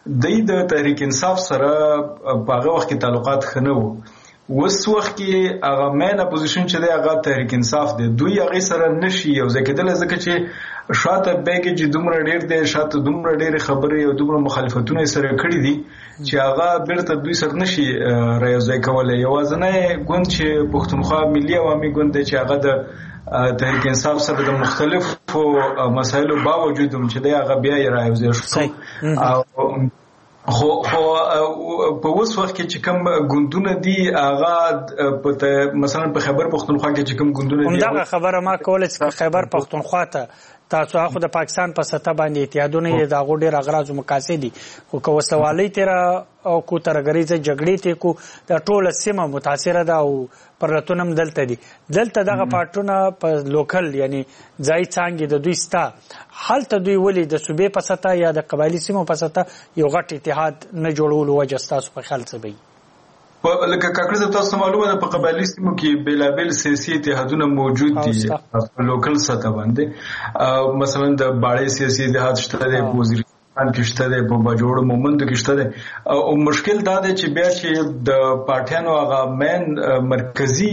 د تحریک انصاف سره په هغه وخت کې تعلقات خنه وو. وس وخت کې هغه مین اپوزیشن چې دی هغه تحریک انصاف دی، دوی هغه سره نشي یو ځای کېدل ځکه چې شاته بیګ چې دومره ډیر دی، شاته دومره ډیر خبرې او دومره مخالفتونه سره کړی دي چې هغه بیرته دوی سره نشي راځي کولای. یوازنه ګوند چې پښتونخوا ملي عوامي ګوند دی چې هغه د تحریک انصاف سره د مختلفو مسایلو باوجود هم چې دی هغه بیا یې راځي شو. خو خو په اوس وخت کې چې کوم ګوندونه دي هغه په مثلا په خیبر پختونخوا کې چې کوم ګوندونه دي، همدا خبره ما کوله چې خیبر پختونخوا ته تاسو هغه د پاکستان په سطح باندې اتحادونه یې د غوډیر اغراض او مقاصد دي، خو که وسوالۍ تیر او کو ترګریزه جګړې ته کو د ټوله سیمه متاثره ده او پرلتونم دلته دي. دلته دغه پارټونه په لوکل یعنی ځای څنګه د دوی ستا حالت دوی ولې د صوبې په سطح یا د قبایلی سیمو په سطح یو غټ اتحاد نه جوړولو وجه تاسو په خیال څه وي؟ په لکه کاکړه تاسو معلومه ده په قبایلی سیمو کې بیلابل سیاسي اتحادونه موجود دي په لوکل سطح باندې. مثلا د باړې سیاسي اتحاد شته دی، وزیر کې شته دی، په بجوړ مومند کې شته دی. او مشکل دا دی چې بیا چې د پارټیانو هغه مین مرکزی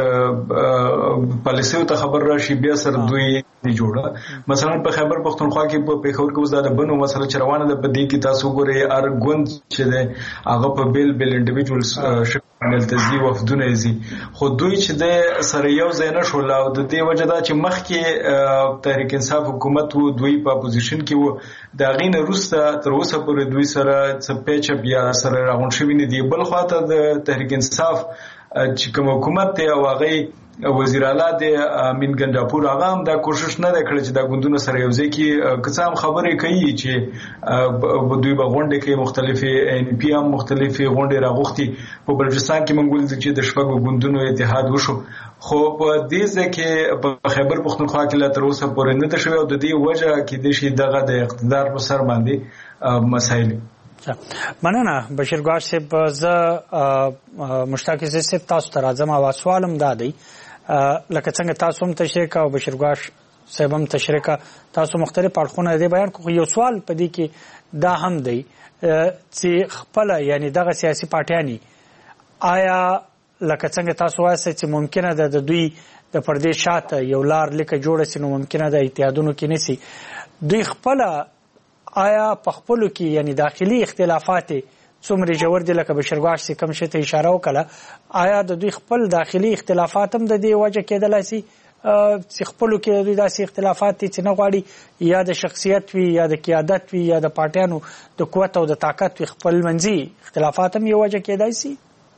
پالیسیو ته خبر راشي بیا سره دوی نه جوړه. مثلا په خیبر پختونخوا کې په پیښور کې اوس د بنو مسله چروانه ده، په دې کې تاسو ګورئ ار ګوند چې دی هغه په بیل بیل انډیویډوالز ملتزي وفدونه زی، خو دوی چې د سره یو ځای نه شول او د دې وجه دا چې مخکې تحریک انصاف حکومت وو، دوی په اپوزیشن کې وو، د غین روسته تر اوسه پورې دوی سره څه پیچ بیا سره راغون شوی نه دی. بل خواته د تحریک انصاف چې کوم حکومت ته او هغه وزیر اعلی د امین ګنداپور هغه هم دا کوشش نه کړی چې دا ګوندونه سره یو ځای کې قسم خبرې کوي چې دوی به غونډې کوي، مختلفي ان پی ام مختلفي غونډې راغوختي. په بلوچستان کې منګول چې د شپږو ګوندونو اتحاد وشو، خو په دې ځکه په خیبر پختونخوا کې لا تر اوسه پورې نه تشوي او د دې وجه کې د شي دغه د اقتدار په سر باندې مسایل. مننه بشیر ګار صاحب. زه مشتاق عزیز صاحب تاسو ته راځم او سوالم دا دی لکه څنګه تاسو هم تشریح او بشیر ګار صاحب هم تشریح تاسو مختلف اړخونه دې بیان کوي. یو سوال پدې کې دا هم دی چې خپل یعنی دغه سیاسي پارټیانی آیا لکه څنګه تاسو وایئ چې ممکنه ده د دوی د پردې شاته یو لار لیکه جوړه سي، نو ممکنه ده اتحادونو کې نسی دوی خپل آیا په خپلو کې یعنی داخلي اختلافات څومره ژور دي لکه بشیر ګار صاحب کوم شی ته اشاره وکړه، آیا د دوی خپل داخلي اختلافات هم د دې وجه کېدلای شي چې خپلو کې دوی داسې اختلافات دي چې نه غواړي یا د شخصیت وي یا د قیادت وي یا د پارټیانو د قوت او د طاقت وي، خپل منځي اختلافات هم یو وجه کېدای شي؟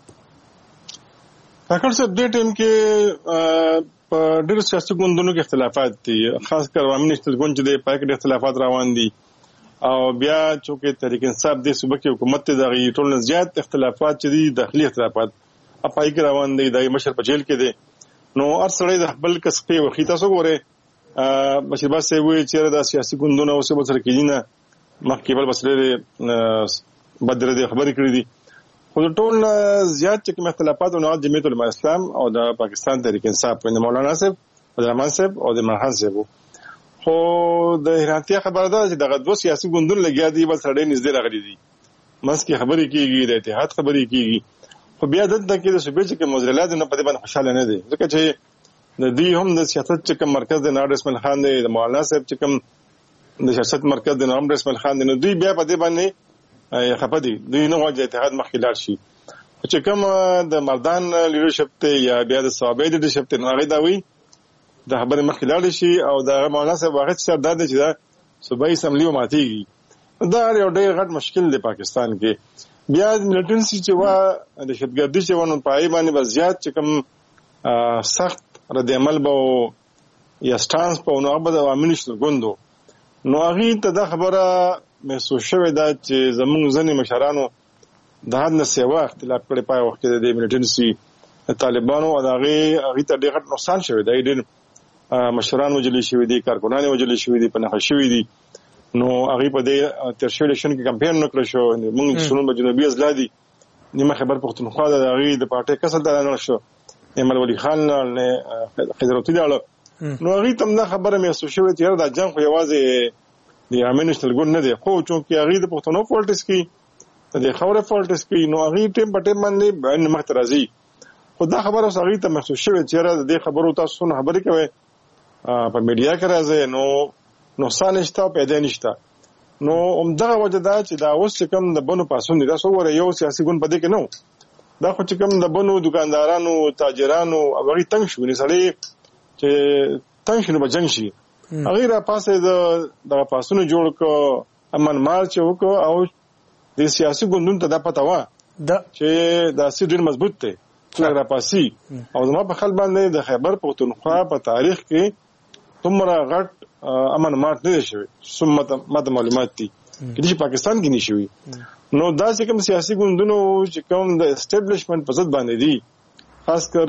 کاکړ صاحب دې ټیم کې په ډېر سیاسي ګوندونو کې اختلافات دي، خاص کر عوامي نشتل ګوند چې د پای کې اختلافات روان دي او بیا چې تحریک انصاف د صوبه کې حکومت ته دغه ټول زیات اختلافات چې دي داخلي اختلافات اپای کې روان دي، د مشر په جیل کې دي. نو هر سړی د خپل کسبې وخی تاسو ګوره بشیر باز صاحب وی چې د سیاسي ګوندونو اوسه به سره کېدینه مخکې بل بسره بدر دي خبرې کړې دي، خو ټول زیات چې کوم اختلافات او جمعیت العلماء اسلام او د پاکستان تحریک انصاف د مولانا صاحب عبدالرحمن صاحب او د مرحان صاحب. خو د حیرانتیا خبره ده چې دغه دوه سیاسي ګوندونه لګیا دي بل سره نږدې راغلي دي، مسکې خبرې کیږي، د اتحاد خبرې کیږي، خو بیا دلته کې د صوبې چې کوم وزیرالات نه په دې باندې خوشاله نه دي ځکه چې د دې هم د سیاست چې کوم مرکز د نادر اسماعیل خان دی، د مولانا صاحب چې کوم د سیاست مرکز د نادر اسماعیل خان دی، نو دوی بیا په دې باندې خپه دي، دوی نه غواړي اتحاد مخکې لاړ شي. چې کوم د مردان لیډرشپ ته یا بیا د صوابۍ لیډرشپ ته هغه دا وی د خبرې مخکې لاړ شي او د مولانا صاحب هغه څه دا دی چې دا صوبایي اسمبلی ماتېږي، دا یو ډېر غټ مشکل دی پاکستان کې. بیا ملټنسي چې وا د دهشتګردي چې ونه پای باندې بس زیات چې کوم سخت رد عمل به یا سټانس په نو هغه د عوامي نشتل ګوندو، نو هغه ته دا خبره محسوس شوې ده چې زموږ ځینې مشرانو د حد نه سیوا اختلاف کړی پای وخت کې د ملټنسي طالبانو او هغه هغه ته ډېر غټ نقصان شوی دی، ډېر مشران وجلې شوی دي، کارکونان وجلې شوی دي، په نه شوی دي. نو هغه په دې ترشل الیکشن کې کمپاین نکړ شو، موږ شنو په جنوبي ازلادي نیمه خبر پختونخوا د هغه د پارټي کسل ته نه شو، امر ولی خان نه خضروتی داله، نو هغه تم نه خبره محسوس شوې چې دا جنگ خو یوازې د عامه نشنل ګوند نه دی خو چونکی هغه د پښتنو پالیټکس کې د خوره پالیټکس کې نو هغه ټیم په ټیم باندې بیان مخ ته راځي خو دا خبره اوس هغه ته محسوس شوه چې د خبرو تاسو نه خبرې کوي په میډیا کې راځي نو نقصان نشته پیدا نشته نو همدغه وجه دا چې دا اوس کوم د بنو پاسون دي دا څو ور یو سیاسي ګوند پدې کې نو دا خو چې کوم د بنو دکاندارانو تاجرانو هغه تنگ شو نه سړي چې تنگ شنو بجنګ شي هغه را پاسه د د پاسونو جوړ کو امن مارچ وکړو او د سیاسي ګوندونو ته دا پتا و چې دا سي ډیر مضبوط دی چې را پاسي او زما په خپل باندې د خیبر پختونخوا په تاریخ کې تمره غټ امن مارچ نه شوی سمت ماده معلومات دي چې پاکستان کې نشوي نو دا چې کوم سیاسي ګوندونو چې کوم د اسټابلیشمنت په ضد باندې دي خاص کر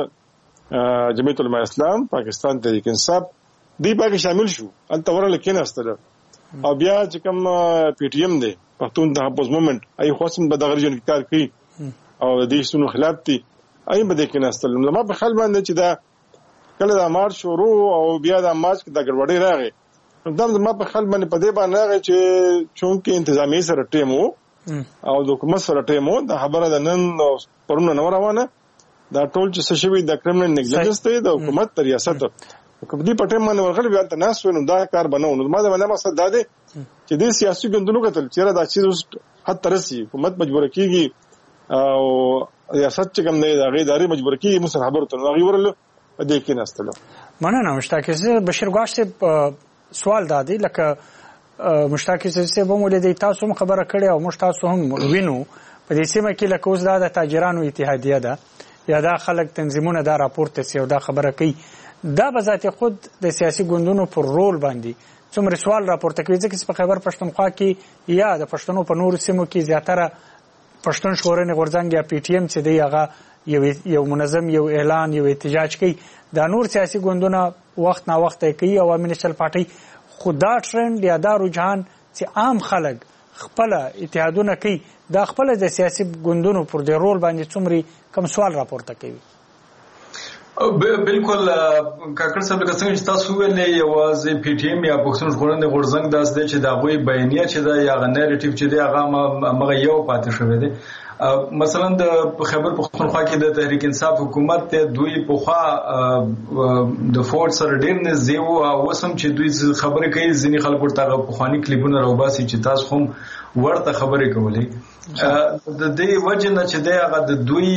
جمعیت العلماء اسلام پاکستان تحریک انصاف دی پاکي شامل شو انت ورل کې نهستل او بیا چې کوم پی ټی ایم دی پښتون تحفظ موومېنټ ای خوسم به د غرجن کار کوي او د دې سونو خلاف دي ای به د کې نهستل نو ما په خپل باندې چې دا کله د مارچ شروع او بیا د مارچ د ګډوډۍ راغی نو دا ما په خپل باندې په دې باندې راغی چې چونکې انتظامی سره ټیم وو او د حکومت سره ټیم وو د خبره د نن پرونه نو روانه دا ټول چې څه شوی د کریمنل نیګلیجنس دی د حکومت پر ریاست کوم دې پټه باندې ورغلی بیا ته ناس ونو دا کار بنو نو ما دا باندې مقصد دا دی چې د سیاسي ګوندونو کتل چیرې دا چې حد ترسي حکومت مجبور کیږي او ریاست چې کوم نه دا غي داري مجبور کیږي مسر خبرته نو غي ورل دې کې نستلو مننه مشتاق زه بشیر ګاش سوال دادی لکه مشتاق زه به مولې د تاسو خبره کړې او مشتاق تاسو هم وینو په دې سیمه کې لکه اوس دا د تاجرانو اتحادیه ده یا دا خلک تنظیمونه دا راپورته سی او دا خبره کوي دا به ذات خود د سیاسي ګوندونو پر رول باندې څومره سوال راپورته کوي ځکه چې په خیبر پښتونخوا کې یا د پښتنو په نورو سیمو کې زیاتره پښتون شورن غورځنګ یا پی ټی ایم چې دی هغه یو یو منظم یو اعلان یو احتجاج کوي دا نور سیاسي ګوندونه وخت نا وخت کوي او منشل پارټي خدا ټرند یا دا رجحان چې عام خلک خپل اتحادونه کوي دا خپل د سیاسي ګوندونو پر د رول باندې څومره کم سوال راپورته کوي بالکل کاکړ صاحب لکه څنګه چې تاسو ویلې یوازې پی ټی ایم یا پښتون ژغورنې غورځنګ داس دی چې دا غوي بیانیه چې دا یا نریټیو چې دی هغه مغه یو پاتې شوی دی مثلا د خیبر پختونخوا کې د تحریک انصاف حکومت ته دوی په خوا د فورس سره ډیر نه زیو او وسم چې دوی خبره کوي ځینې خلکو ته په خواني کلیپونه راوباسي چې تاسو هم ورته خبرې کولې د دې وجه نه چې دا هغه د دوی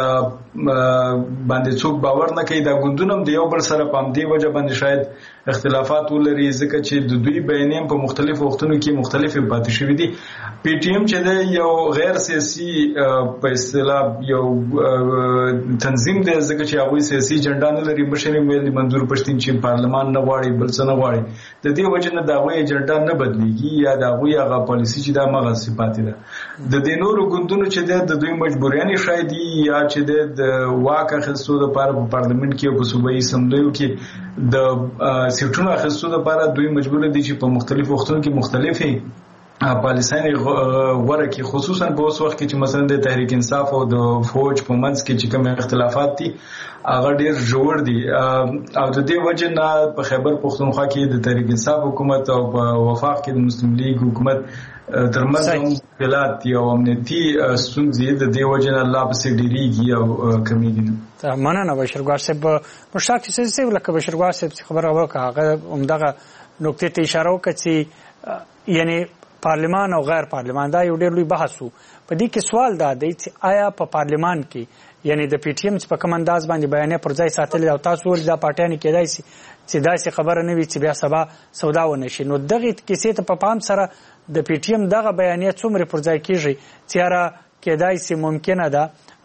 باندې څوک باور نه کوي دا ګوندونم د یو بل سره پام دی وجه باندې شاید اختلافات ولري ځکه چې د دوی بیانیم په مختلفو وختونو کې مختلفې پاتې شوې دي پی ټی ایم چې دی یو غیر سیاسي په اصطلاح یو تنظیم دی ځکه چې هغه سیاسي جنډا نه لري مشر ویل منظور پښتين چې پارلمان نه غواړي بل څه نه غواړي د دې وجه نه دا غوي جنډا نه بدليږي یا دا غوي هغه پالیسي چې دا مغه صفات ده د دې نورو ګوندونو چې د دوی مجبوریانه شاید یا چې د واکه خصو د لپاره په پارلیمنت کې او په صوبایي اسمبلیو کې د سیټونو خصو د لپاره دوی مجبور دي چې په مختلفو وختونو کې مختلفي پالیساني غوړه کې خصوصا په اوس وخت کې چې مثلا د تحریک انصاف او د فوج په منځ کې چې کوم اختلافات دي هغه ډیر جوړ دي او د دې وجه نه په خیبر پختونخوا کې د تحریک انصاف حکومت او په وفاق کې د مسلم لیگ حکومت ترمنځ مشکلات او امنیتي ستونزې د دې وجه نه لا پسې ډیریږي او کمیږي. مننه بشیر ګار صاحب مشتاق صاحب لکه بشیر ګار صاحب خبره وکړه هغه همدغه نقطې ته اشاره وکړه چې یعنی پارلمان او غیر پارلمان دا یو ډېر لوی بحث وو په دې کې سوال دا دی چې آیا په پارلمان کې یعنی د پی ټی ایم په کوم انداز باندې بیانې پر ځای ساتل او تاسو ول دا پارټیان کېدای شي چې دا څه خبره نه وي چې بیا سبا سودا ونه شي نو دغه کیسې ته په پام سره د پی ټی ایم دغه بیانې څومره پر ځای کیږي چې را کېدای شي ممکنه ده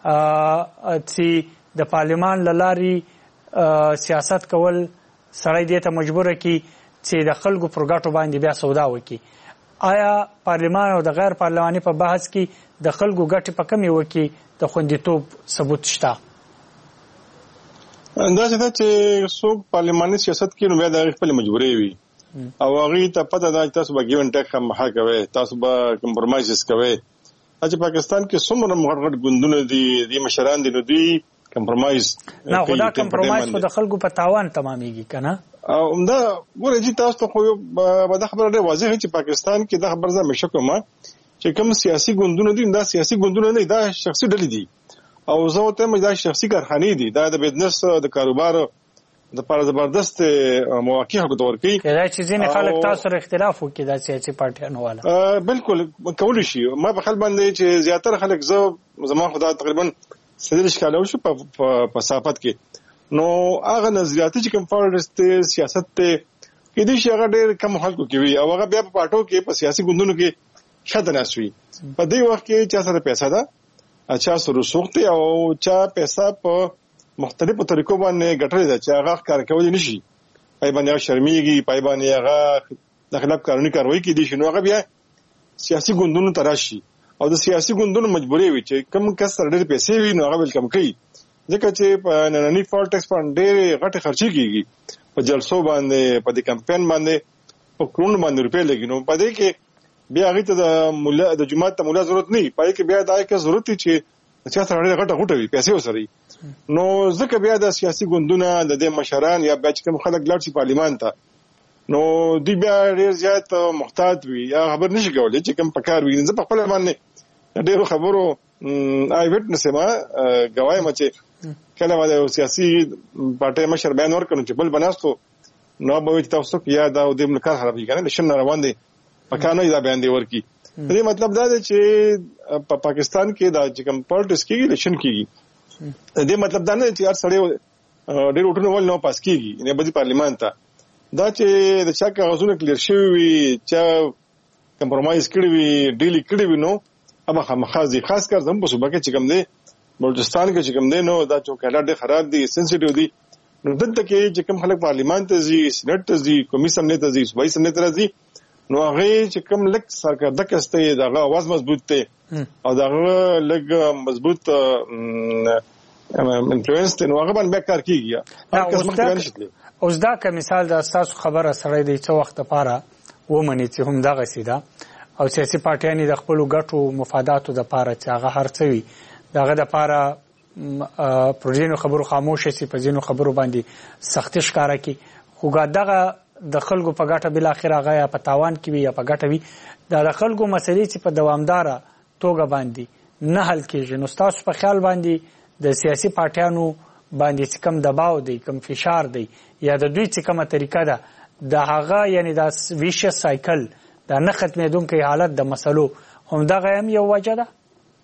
چې د پارلمان لاري سیاست کول سړی دې ته مجبور کی چې د خلکو پر ګټو باندې بیا سودا وکړي آیا پارلمان او د غیر پارلماني په بحث کې د خلکو ګټې په کمی وکړي د خوندیتوب ثبوت شته اندازه ده چې څوک پارلماني سیاست کې نو بیا د خپل مجبورې وي او هغه ته پته ده چې تاسو به ګیون ټیک هم حق کوي تاسو به کمپرمایز کوي چې پاکستان کې څومره مغرغټ ګوندونه دي د مشران دي نو دوی کمپرمایز نه خدا کمپرمایز خو د خلکو په تاوان تمامېږي کنه او دا ګوره چې تاسو ته خو به دا خبره ډېره واضحه چې پاکستان کې دا خبره زه همیشه کوم چې کوم سیاسي ګوندونه دي دا سیاسي ګوندونه نه دا شخصي ډلې دي او زه ته مې دا شخصي کارخانې دي دا د بزنس د کاروبار د پر زبردست مواقع حق تور کوي کله چې ځینې خلک تاسو سره اختلاف وکړي د سیاسي پارټیانو والا بالکل کول شي ما په خپل باندې چې زیاتره خلک زه زما خدا تقریبا سدل ښکالو شو په صحافت کې نو هغه نظریات چې کوم فارست سیاست ته کې دي چې هغه ډېر کم خلکو کې وي او هغه بیا په پټو کې په سیاسي ګوندونو کې شته ناسوي په دې وخت کې چې سره پیسې ده اچھا سره سوخت او چا پیسې په مختلفو طریقو باندې ګټلې ده چې هغه کار کوي نشي پای باندې شرمېږي پای باندې هغه د خلاف قانوني کاروایی کې دي شنو هغه بیا سیاسي ګوندونو تراشي او د سیاسي ګوندونو مجبوري وي چې کم کس سره ډېر پیسې وي نو هغه بل کم کوي ځکه چې په نننی پالیټکس باندې ډېر غټه خرچي کیږي په جلسو باندې په د کمپاین باندې په کرون باندې روپې لګي نو په دې کې بیا هغه ته د مولا د جماعت ته مولا ضرورت نه پای کې بیا دای کې ضرورت چې چې سره ډېر غټه غټه وي پیسې وسري نو ځکه بیا د سیاسي ګوندونه د دې مشران یا بچ کوم خلک لاړ شي پارلیمان ته نو دی بیا ډېر زیات محتاط وي یا خبر نشي کولای چې کوم پکار وي زه په خپل باندې ډېر خبرو آی وټنس ما غواړم چې کله وایي سیاسي پارټي مشر بیان ورکړي چې بل بناستو نو به تاسو کې یا دا د ملکار خرابې کنه نشن روان دي پکانو دا بیان دی ورکی دې مطلب دا دی چې په پاکستان کې دا چې کوم پالیټکس کې الیکشن کیږي دې مطلب دا نه چې هر سړی ډېر وټونه ول نو پاس کیږي نه بدی پارلیمان ته دا چې د چا کاغذونه کلیر شوی وي چې کمپرمایز کړی وي ډیلی کړی وي نو ابا خامخازي خاص کر زموږ په صوبه کې چې کوم دی بلوچستان کې چې کوم دی نو دا چوکاټ ډېر خراب دي سنسټیو دي نو دلته کې چې کوم خلک پارلیمان ته ځي سېنات ته ځي کمیسن نه ته ځي صوبایي سمنه ته ځي نو هغه چې کوم لک سرکار د کسته دغه आवाज مضبوط ته او دغه لګ مضبوط انفلوئنس ته نو هغه باندې کار کیږي اوس دا که مثال د اساس خبره سره دی څو وخت لپاره ومني چې هم دغه سیده او سیاسي پارټیان د خپل ګټو مفاداتو د لپاره چې هغه هرڅوي دغه د لپاره پروژینو خبرو خاموش شي په ځینو خبرو باندې سخت ښکارا کی خو دغه د خلکو په ګټه بل اخر هغه یا په تاوان کې وي یا په ګټه وي دا د خلکو مسلې چې په دوامدار توګه باندې نه حل کیږي نو تاسو په خیال باندې د سیاسي پارټیانو باندې کم دباو دی کم فشار دی یا د دوی چې کومه طریقه ده د هغه یعنی د ویشس سایکل د نه ختمېدونکي حالت د مسلو هم دغه هم یو وجه ده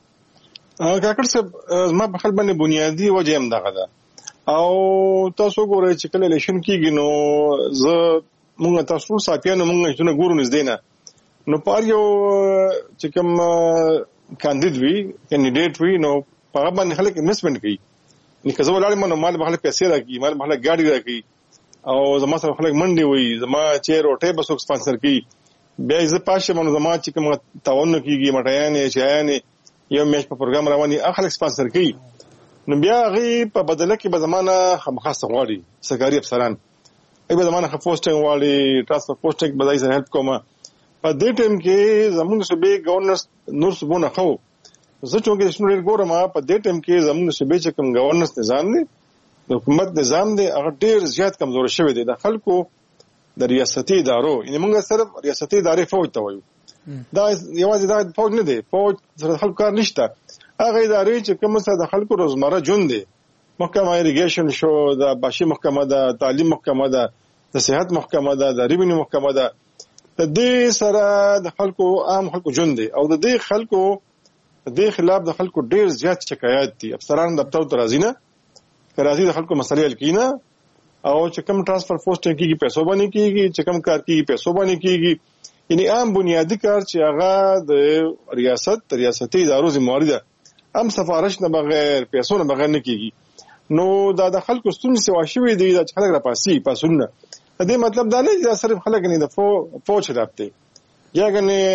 کاکړ صاحب ما په خپل باندې بنیادی وجه هم دغه ده او تاسو ګورئ چې کله الیکشن کیږي نو زه موږ تاسو صاحبانو موږ چې ګورو نږدې نه نو پاره یو چې کوم کاندید وي کینډیډیټ وي نو په باندې خلک انویسټمنټ کوي نو زه ولاړم نو مال به خلک پیسې راکړي مال به خلک ګاډي راکړي او زما سره خلک منډي وي زما چې روټه به څوک سپانسر کوي بیا زه پاشه مونږ زما چې کوم تعاون کیږي مټیانې چایانې یو میش په پروګرام رواني اخلک سپانسر کوي نو بیا غي په بدله کې به زمانہ خاصه غواړي سرکاري افسران ای به زمانہ پوسټینګ غواړي ټرانسفر پوسټینګ بدای سره هیلپ کوم په دې ټیم کې زموږ صوبې گورنرز نور صوبونه خو زه چې شنو ډېر ګورم په دې ټیم کې زموږ صوبې چې کوم گورنرز نظام دی د حکومت نظام دی هغه ډېر زیات کمزور شوی دی د خلکو د ریاستي ادارو یعنی موږ صرف ریاستي ادارې فوج ته وایو دا یوازې دا فوج نه دی فوج سره خلکو کار نشته هغه ادارې چې کوم څه د خلکو روزمره ژوند دی محکمه ایریګیشن شو د باشي محکمه ده تعلیم محکمه ده د صحت محکمه ده د ریونیو محکمه ده د دې سره د خلکو عام خلکو ژوند دی او د دې خلکو د دې خلاف د خلکو ډېر زیات شکایت دي افسران دفتر ته راځي نه راځي د خلکو مسلې حل کینه او چې کوم ترانسفر پوسټینګ کیږي پیسو باندې کیږي چې کوم کار کیږي پیسو باندې کیږي یعنی عام بنیادی کار چې هغه د ریاست ریاستي ادارو ذمہواری ده هم سفارش نه بغیر پیسو نه بغیر نه کیږي نو دا د خلکو ستونزې سوا شوې دي چې خلک را پاسي پاسونه دې مطلب دا نه چې صرف خلک نه د فو فوج راپته یا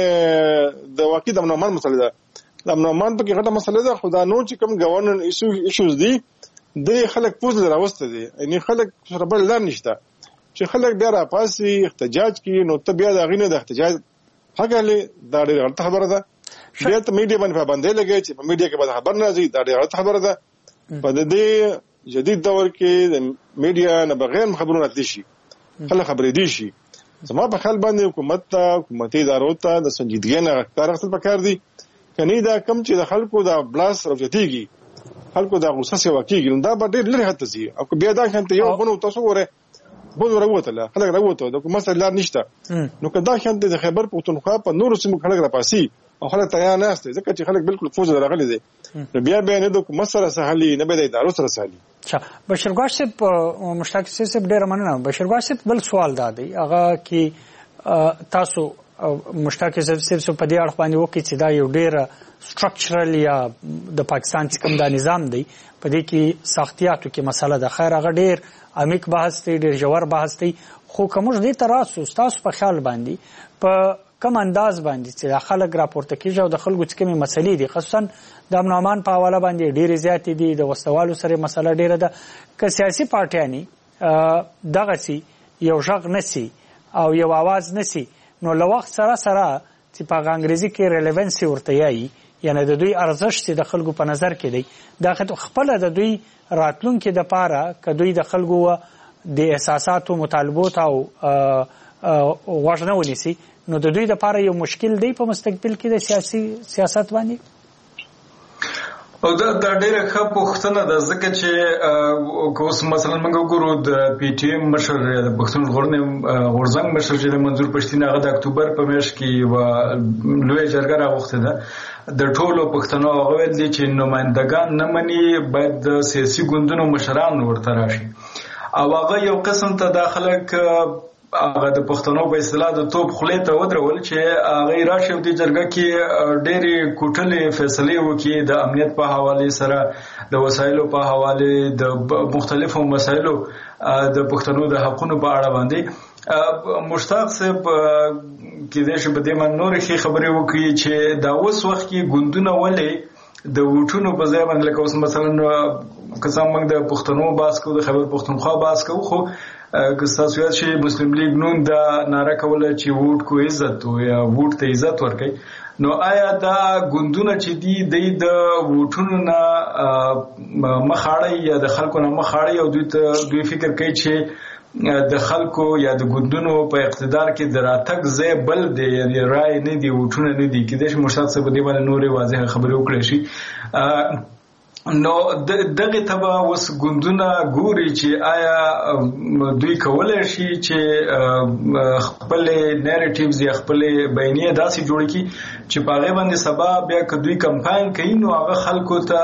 غنه د واقع د امنومان مسله ده د امنومان په کې غټه مسله ده خدا نو چې کوم گورنر ایشو ایشوز دي د خلک پوز راوسته دي یعنی خلک سره بل لار نشته چې خلک بیا را پاسي احتجاج کوي نو ته بیا د غینه د احتجاج هغه له دا ډېر غلط خبره ده بیا ته میډیا باندې باندې لګي چې په میډیا کې به خبر نه ځي دا ډېر غلط خبره ده په دې جدید دور کې د میډیا نه بغیر خبرونه اتلی شي خلک خبرې دي شي. زما په خیال باندې حکومت ته حکومتي ادارو ته د سنجیدګۍ نه کار اخیستل پکار دي. کني دا کم چې د خلکو د بلاس راوځتيږي خلکو د غوسه سیوا کېږي نو دا به ډېر لري حتی ځي او بیا دا خنته یو بنو تاسو وره بنو راوته خلک راوته د کومه سره لار نشته نو کدا خنته د خیبر پختونخوا په نورو سیمو خلک را پاسي او خلک تیار نه است ځکه چې خلک بالکل فوج راغلي دي نو بیا بیا نه د کومه سره سهالي نه به د ادارو سره سهالي. اچھا بشرګوش صاحب مشتاق صاحب ډېر مننه. بشرګوش صاحب بل سوال دا دی هغه کې تاسو مشتاق صاحب په دې اړه باندې وکړي چې دا یو ډېر سټرکچرل یا د پاکستان څخه کوم دا نظام دی په دې کې سختیاتو کې مسله ده. خیر هغه ډېر عمیق بحث دی ډېر ژور بحث دی خو کوم دې تراسو تاسو په خیال باندې په کوم انداز باندې چې خلک راپورته کیږي او د خلکو څخه کومې مسلې دي خصوصا د امن او امان په حواله باندې ډېرې زیاتې دي د وسوالو سره مسله ډېره ده که سیاسي پارټیانې دغه سي یو ژغ نسی او یو आवाज نسی نو له وخت سره سره چې په انګریزي کې ریلیونسي ورته یایي یعنی د دوی ارزښت چې د خلکو په نظر کې دی دا خپل د دوی راتلونکو د پاره که دوی د خلکو د احساساتو مطالبات او غوښنه ونیسي نو د دوی د پاره یو مشکل دی په مستقبل کې د سیاسي سیاست باندې. او دا د ډیره ښه پوښتنه ده ځکه چې اوس مثلا موږ وګورو د پی ټی ایم مشر د پښتون ژغورنې غورځنګ مشر چې منظور پښتين هغه د اکتوبر په میاشت کې و لوی جرګه راغوښته ده د ټولو پښتنو هغه ویل دي چې نمائندگان نه مني باید د سیاسي ګوندونو مشران ورته راشي او هغه یو قسم ته داخله ک هغه د پښتنو په اصطلاح د توپ خولې ته ودرول چې هغه راشي د جرګه کې ډېری کوټلې فیصله وکړي د امنیت په حواله سره د وسایلو په حواله د مختلفو مسایلو د پښتنو د حقونو په اړه باندې. مشتاق صاحب کې د شه په دې باندې نور خې خبرې وکړي چې دا اوس وخت کې ګوندونه ولې د وټونو په ځای باندې لکه اوس مثلا کسان موږ د پښتنو باس کو د خبر پښتونخوا باس کو خو که تاسو یاد شي مسلم لیگ نون دا ناره کوله چې ووټ کو عزت او یا ووټ ته عزت ورکړي نو آیا دا ګوندونه چې دی د ووټونو نه مخاړی یا د خلکو نه مخاړی او دوی ته دوی فکر کوي چې د خلکو یا د ګوندونو په اقتدار کې دراتک ځای بل دی یعنی رائے نه دی ووټونه نه دی کېدای شي مشتاق صاحب دې باندې نورې واضح خبرې وکړي شي نو دغه تبا وس ګوندونه ګوري چې آیا دوی کولای شي چې خپل نریټیوز یا خپل بیانیه داسې جوړ کړي چې په هغه باندې سبا بیا که دوی کمپاین کوي نو هغه خلکو ته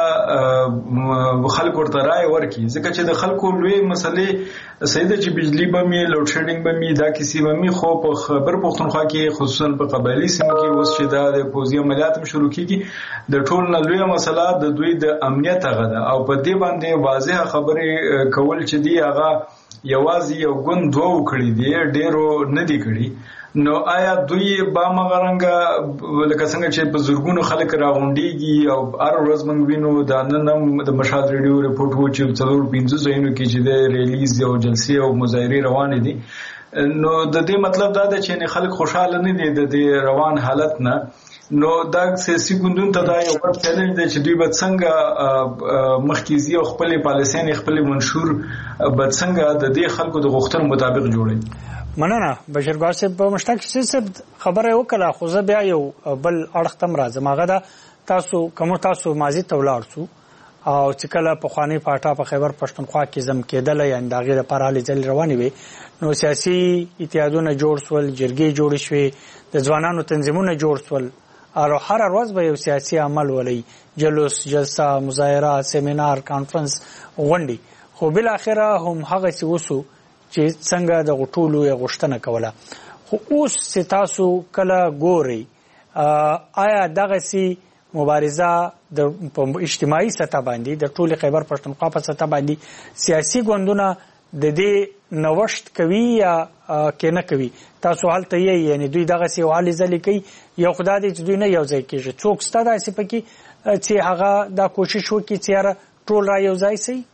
خلکو ورته رائے ورکړي ځکه چې د خلکو لوی مسلې سیده چې بجلی بمي لوډ شیډینګ بمي دا کیسې بمي خو په خبر پښتونخوا کې خصوصا په قبایلی سیمو کې اوس چې دا د پوزي عملیات شروع کیږي د ټول نه لوی مسله د دوی د امنیت هغه ده او په دې باندې واضح خبرې کول چې دی هغه یوازې یو ګوند دوه وکړي دی ډیرو نه دی کړی نو آیا دوی با مغرنګه لکه څنګه چې په زورګونو خلک راغونډيږي او هر ورځ موږ وینو دا نن د مشهد ریډیو ریپورت وو چې څلور پنځه ځایونو کې چې د ریلیز او جلسې او مظاهره روانې دي نو د دې مطلب دا دی چې خلک خوشاله نه دي د روان حالت نه نو دا سیاسي ګوندونو ته دا یو ورته چیلنج دی چې دوی به څنګه مخکېزي او خپل پالیسۍ خپل منشور به څنګه د دې خلکو د غوښتنو مطابق جوړي. مننه بشرګوش صاحب مشتاق صاحب خبره وکړه خو زه بیا یو بل اړخ تم راځم هغه دا تاسو کوم تاسو ماضي ته ولاړ شو او چې کله په خواني پاټا په خیبر پښتونخوا کې زم کېدل یعنی دا غیر لپاره لې ځل رواني وي نو سیاسي اتحادونه جوړ شول جرګې جوړ شوې د ځوانانو تنظیمونه جوړ شول او هر ورځ به یو سیاسي عمل ولي جلوس جلسه مظاهره سیمینار کانفرنس غونډي خو بل اخره هم هغه څه وسو چې څنګه د غټولو یا غشتنه کوله خو اوس ستاسو کله ګوري آیا دغه سي مبارزه د اجتماعي سطح باندې د ټول خیبر پښتونخوا په سطح باندې سیاسي ګوندونه د دې نوښت کوي یا کنه کوي تاسو حالت یې یعنی دوی دغه سي حال ځلې کوي یو خدای دې چې دوی نه یو ځای کېږي څوک ستاسو سپکی چې هغه دا کوشش وکړي چې ټول را یو ځای سي.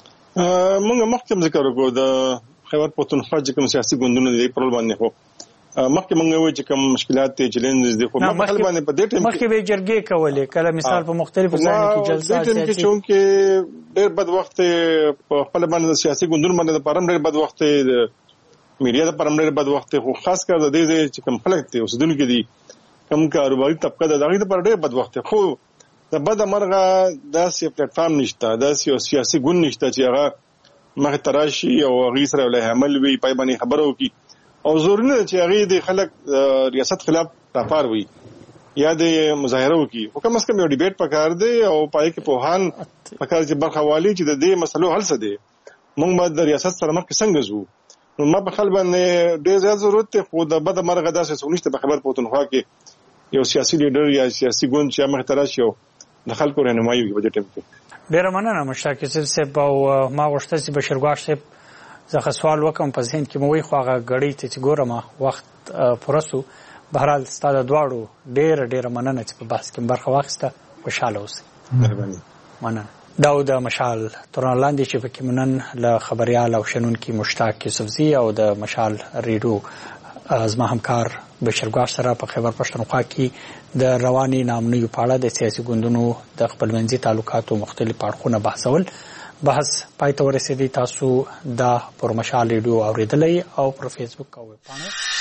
موږ مخکې ذکر وکړو د خیبر پښتونخوا چې کوم سیاسي ګوندونه دي پر باندې هو مخکې موږ وایو چې کوم مشکلات ته چیلنجز دي خو ما په خپل باندې په دې ټیم مخکې به جرګې کولې کله مثال په مختلفو ځایونو کې جلسات دي چې چونکې ډېر بد وخت په خپل باندې سیاسي ګوندونو باندې د پرم ډېر بد وخت میډیا د پرم ډېر بد وخت خو خاص کر د دې چې کوم خلک دي اوسیدونکو دي کوم کاروباري طبقه د دغه لپاره ډېر بد وخت خو د بد مرغه داسې پلیټ فارم نشته داسې سیاسي ګوند نشته چې هغه مخ تراشي او غي سره له عمل وی پای باندې خبرو کی او زورنه چې هغه د خلک ریاست خلاف راپار وي یا د مظاهره وکي او کوم اس کوم یو ډیبیټ پکار دی او پای کې پوهان پکار چې برخوالي چې د دې مسلو حل څه دی موږ به د ریاست سره مخ څنګه زو نو ما په خپل باندې ډېر زیات ضرورت ته خو د بد مرغه داسې سونیشته په خبر پوتونخوا کې یو سیاسي لیډر یا سیاسي ګوند چې مخ تراشي او د خلکو رهنمایي وکړي په دې ټیم کې ډېر مننه مشتاق صاحب او ما غوښتل چې بشیر ګواښ صاحب زه سوال وکم په ذهن کې مو وی خو هغه غړي ته چې ګورم وخت پرسو بهرحال ستاسو دواړو ډېر ډېر مننه چې په بحث کې برخه واخیسته خوشاله اوسئ مهرباني مننه دا د مشال تران لاندې چې پکې منن له خبريال او شنونکي مشتاق یوسفزي او د مشال ریډیو زما همکار بشیر ګواښ سره په خیبر پښتونخوا کې د رواني نامنیو په اړه د سیاسي ګوندونو د خپلمنځي تعلقاتو مختلف اړخونه بحثول بحث پای ته ورسېدی تاسو دا پر مشال ریډیو اوریدلې او پر فیسبوک او ویب پاڼه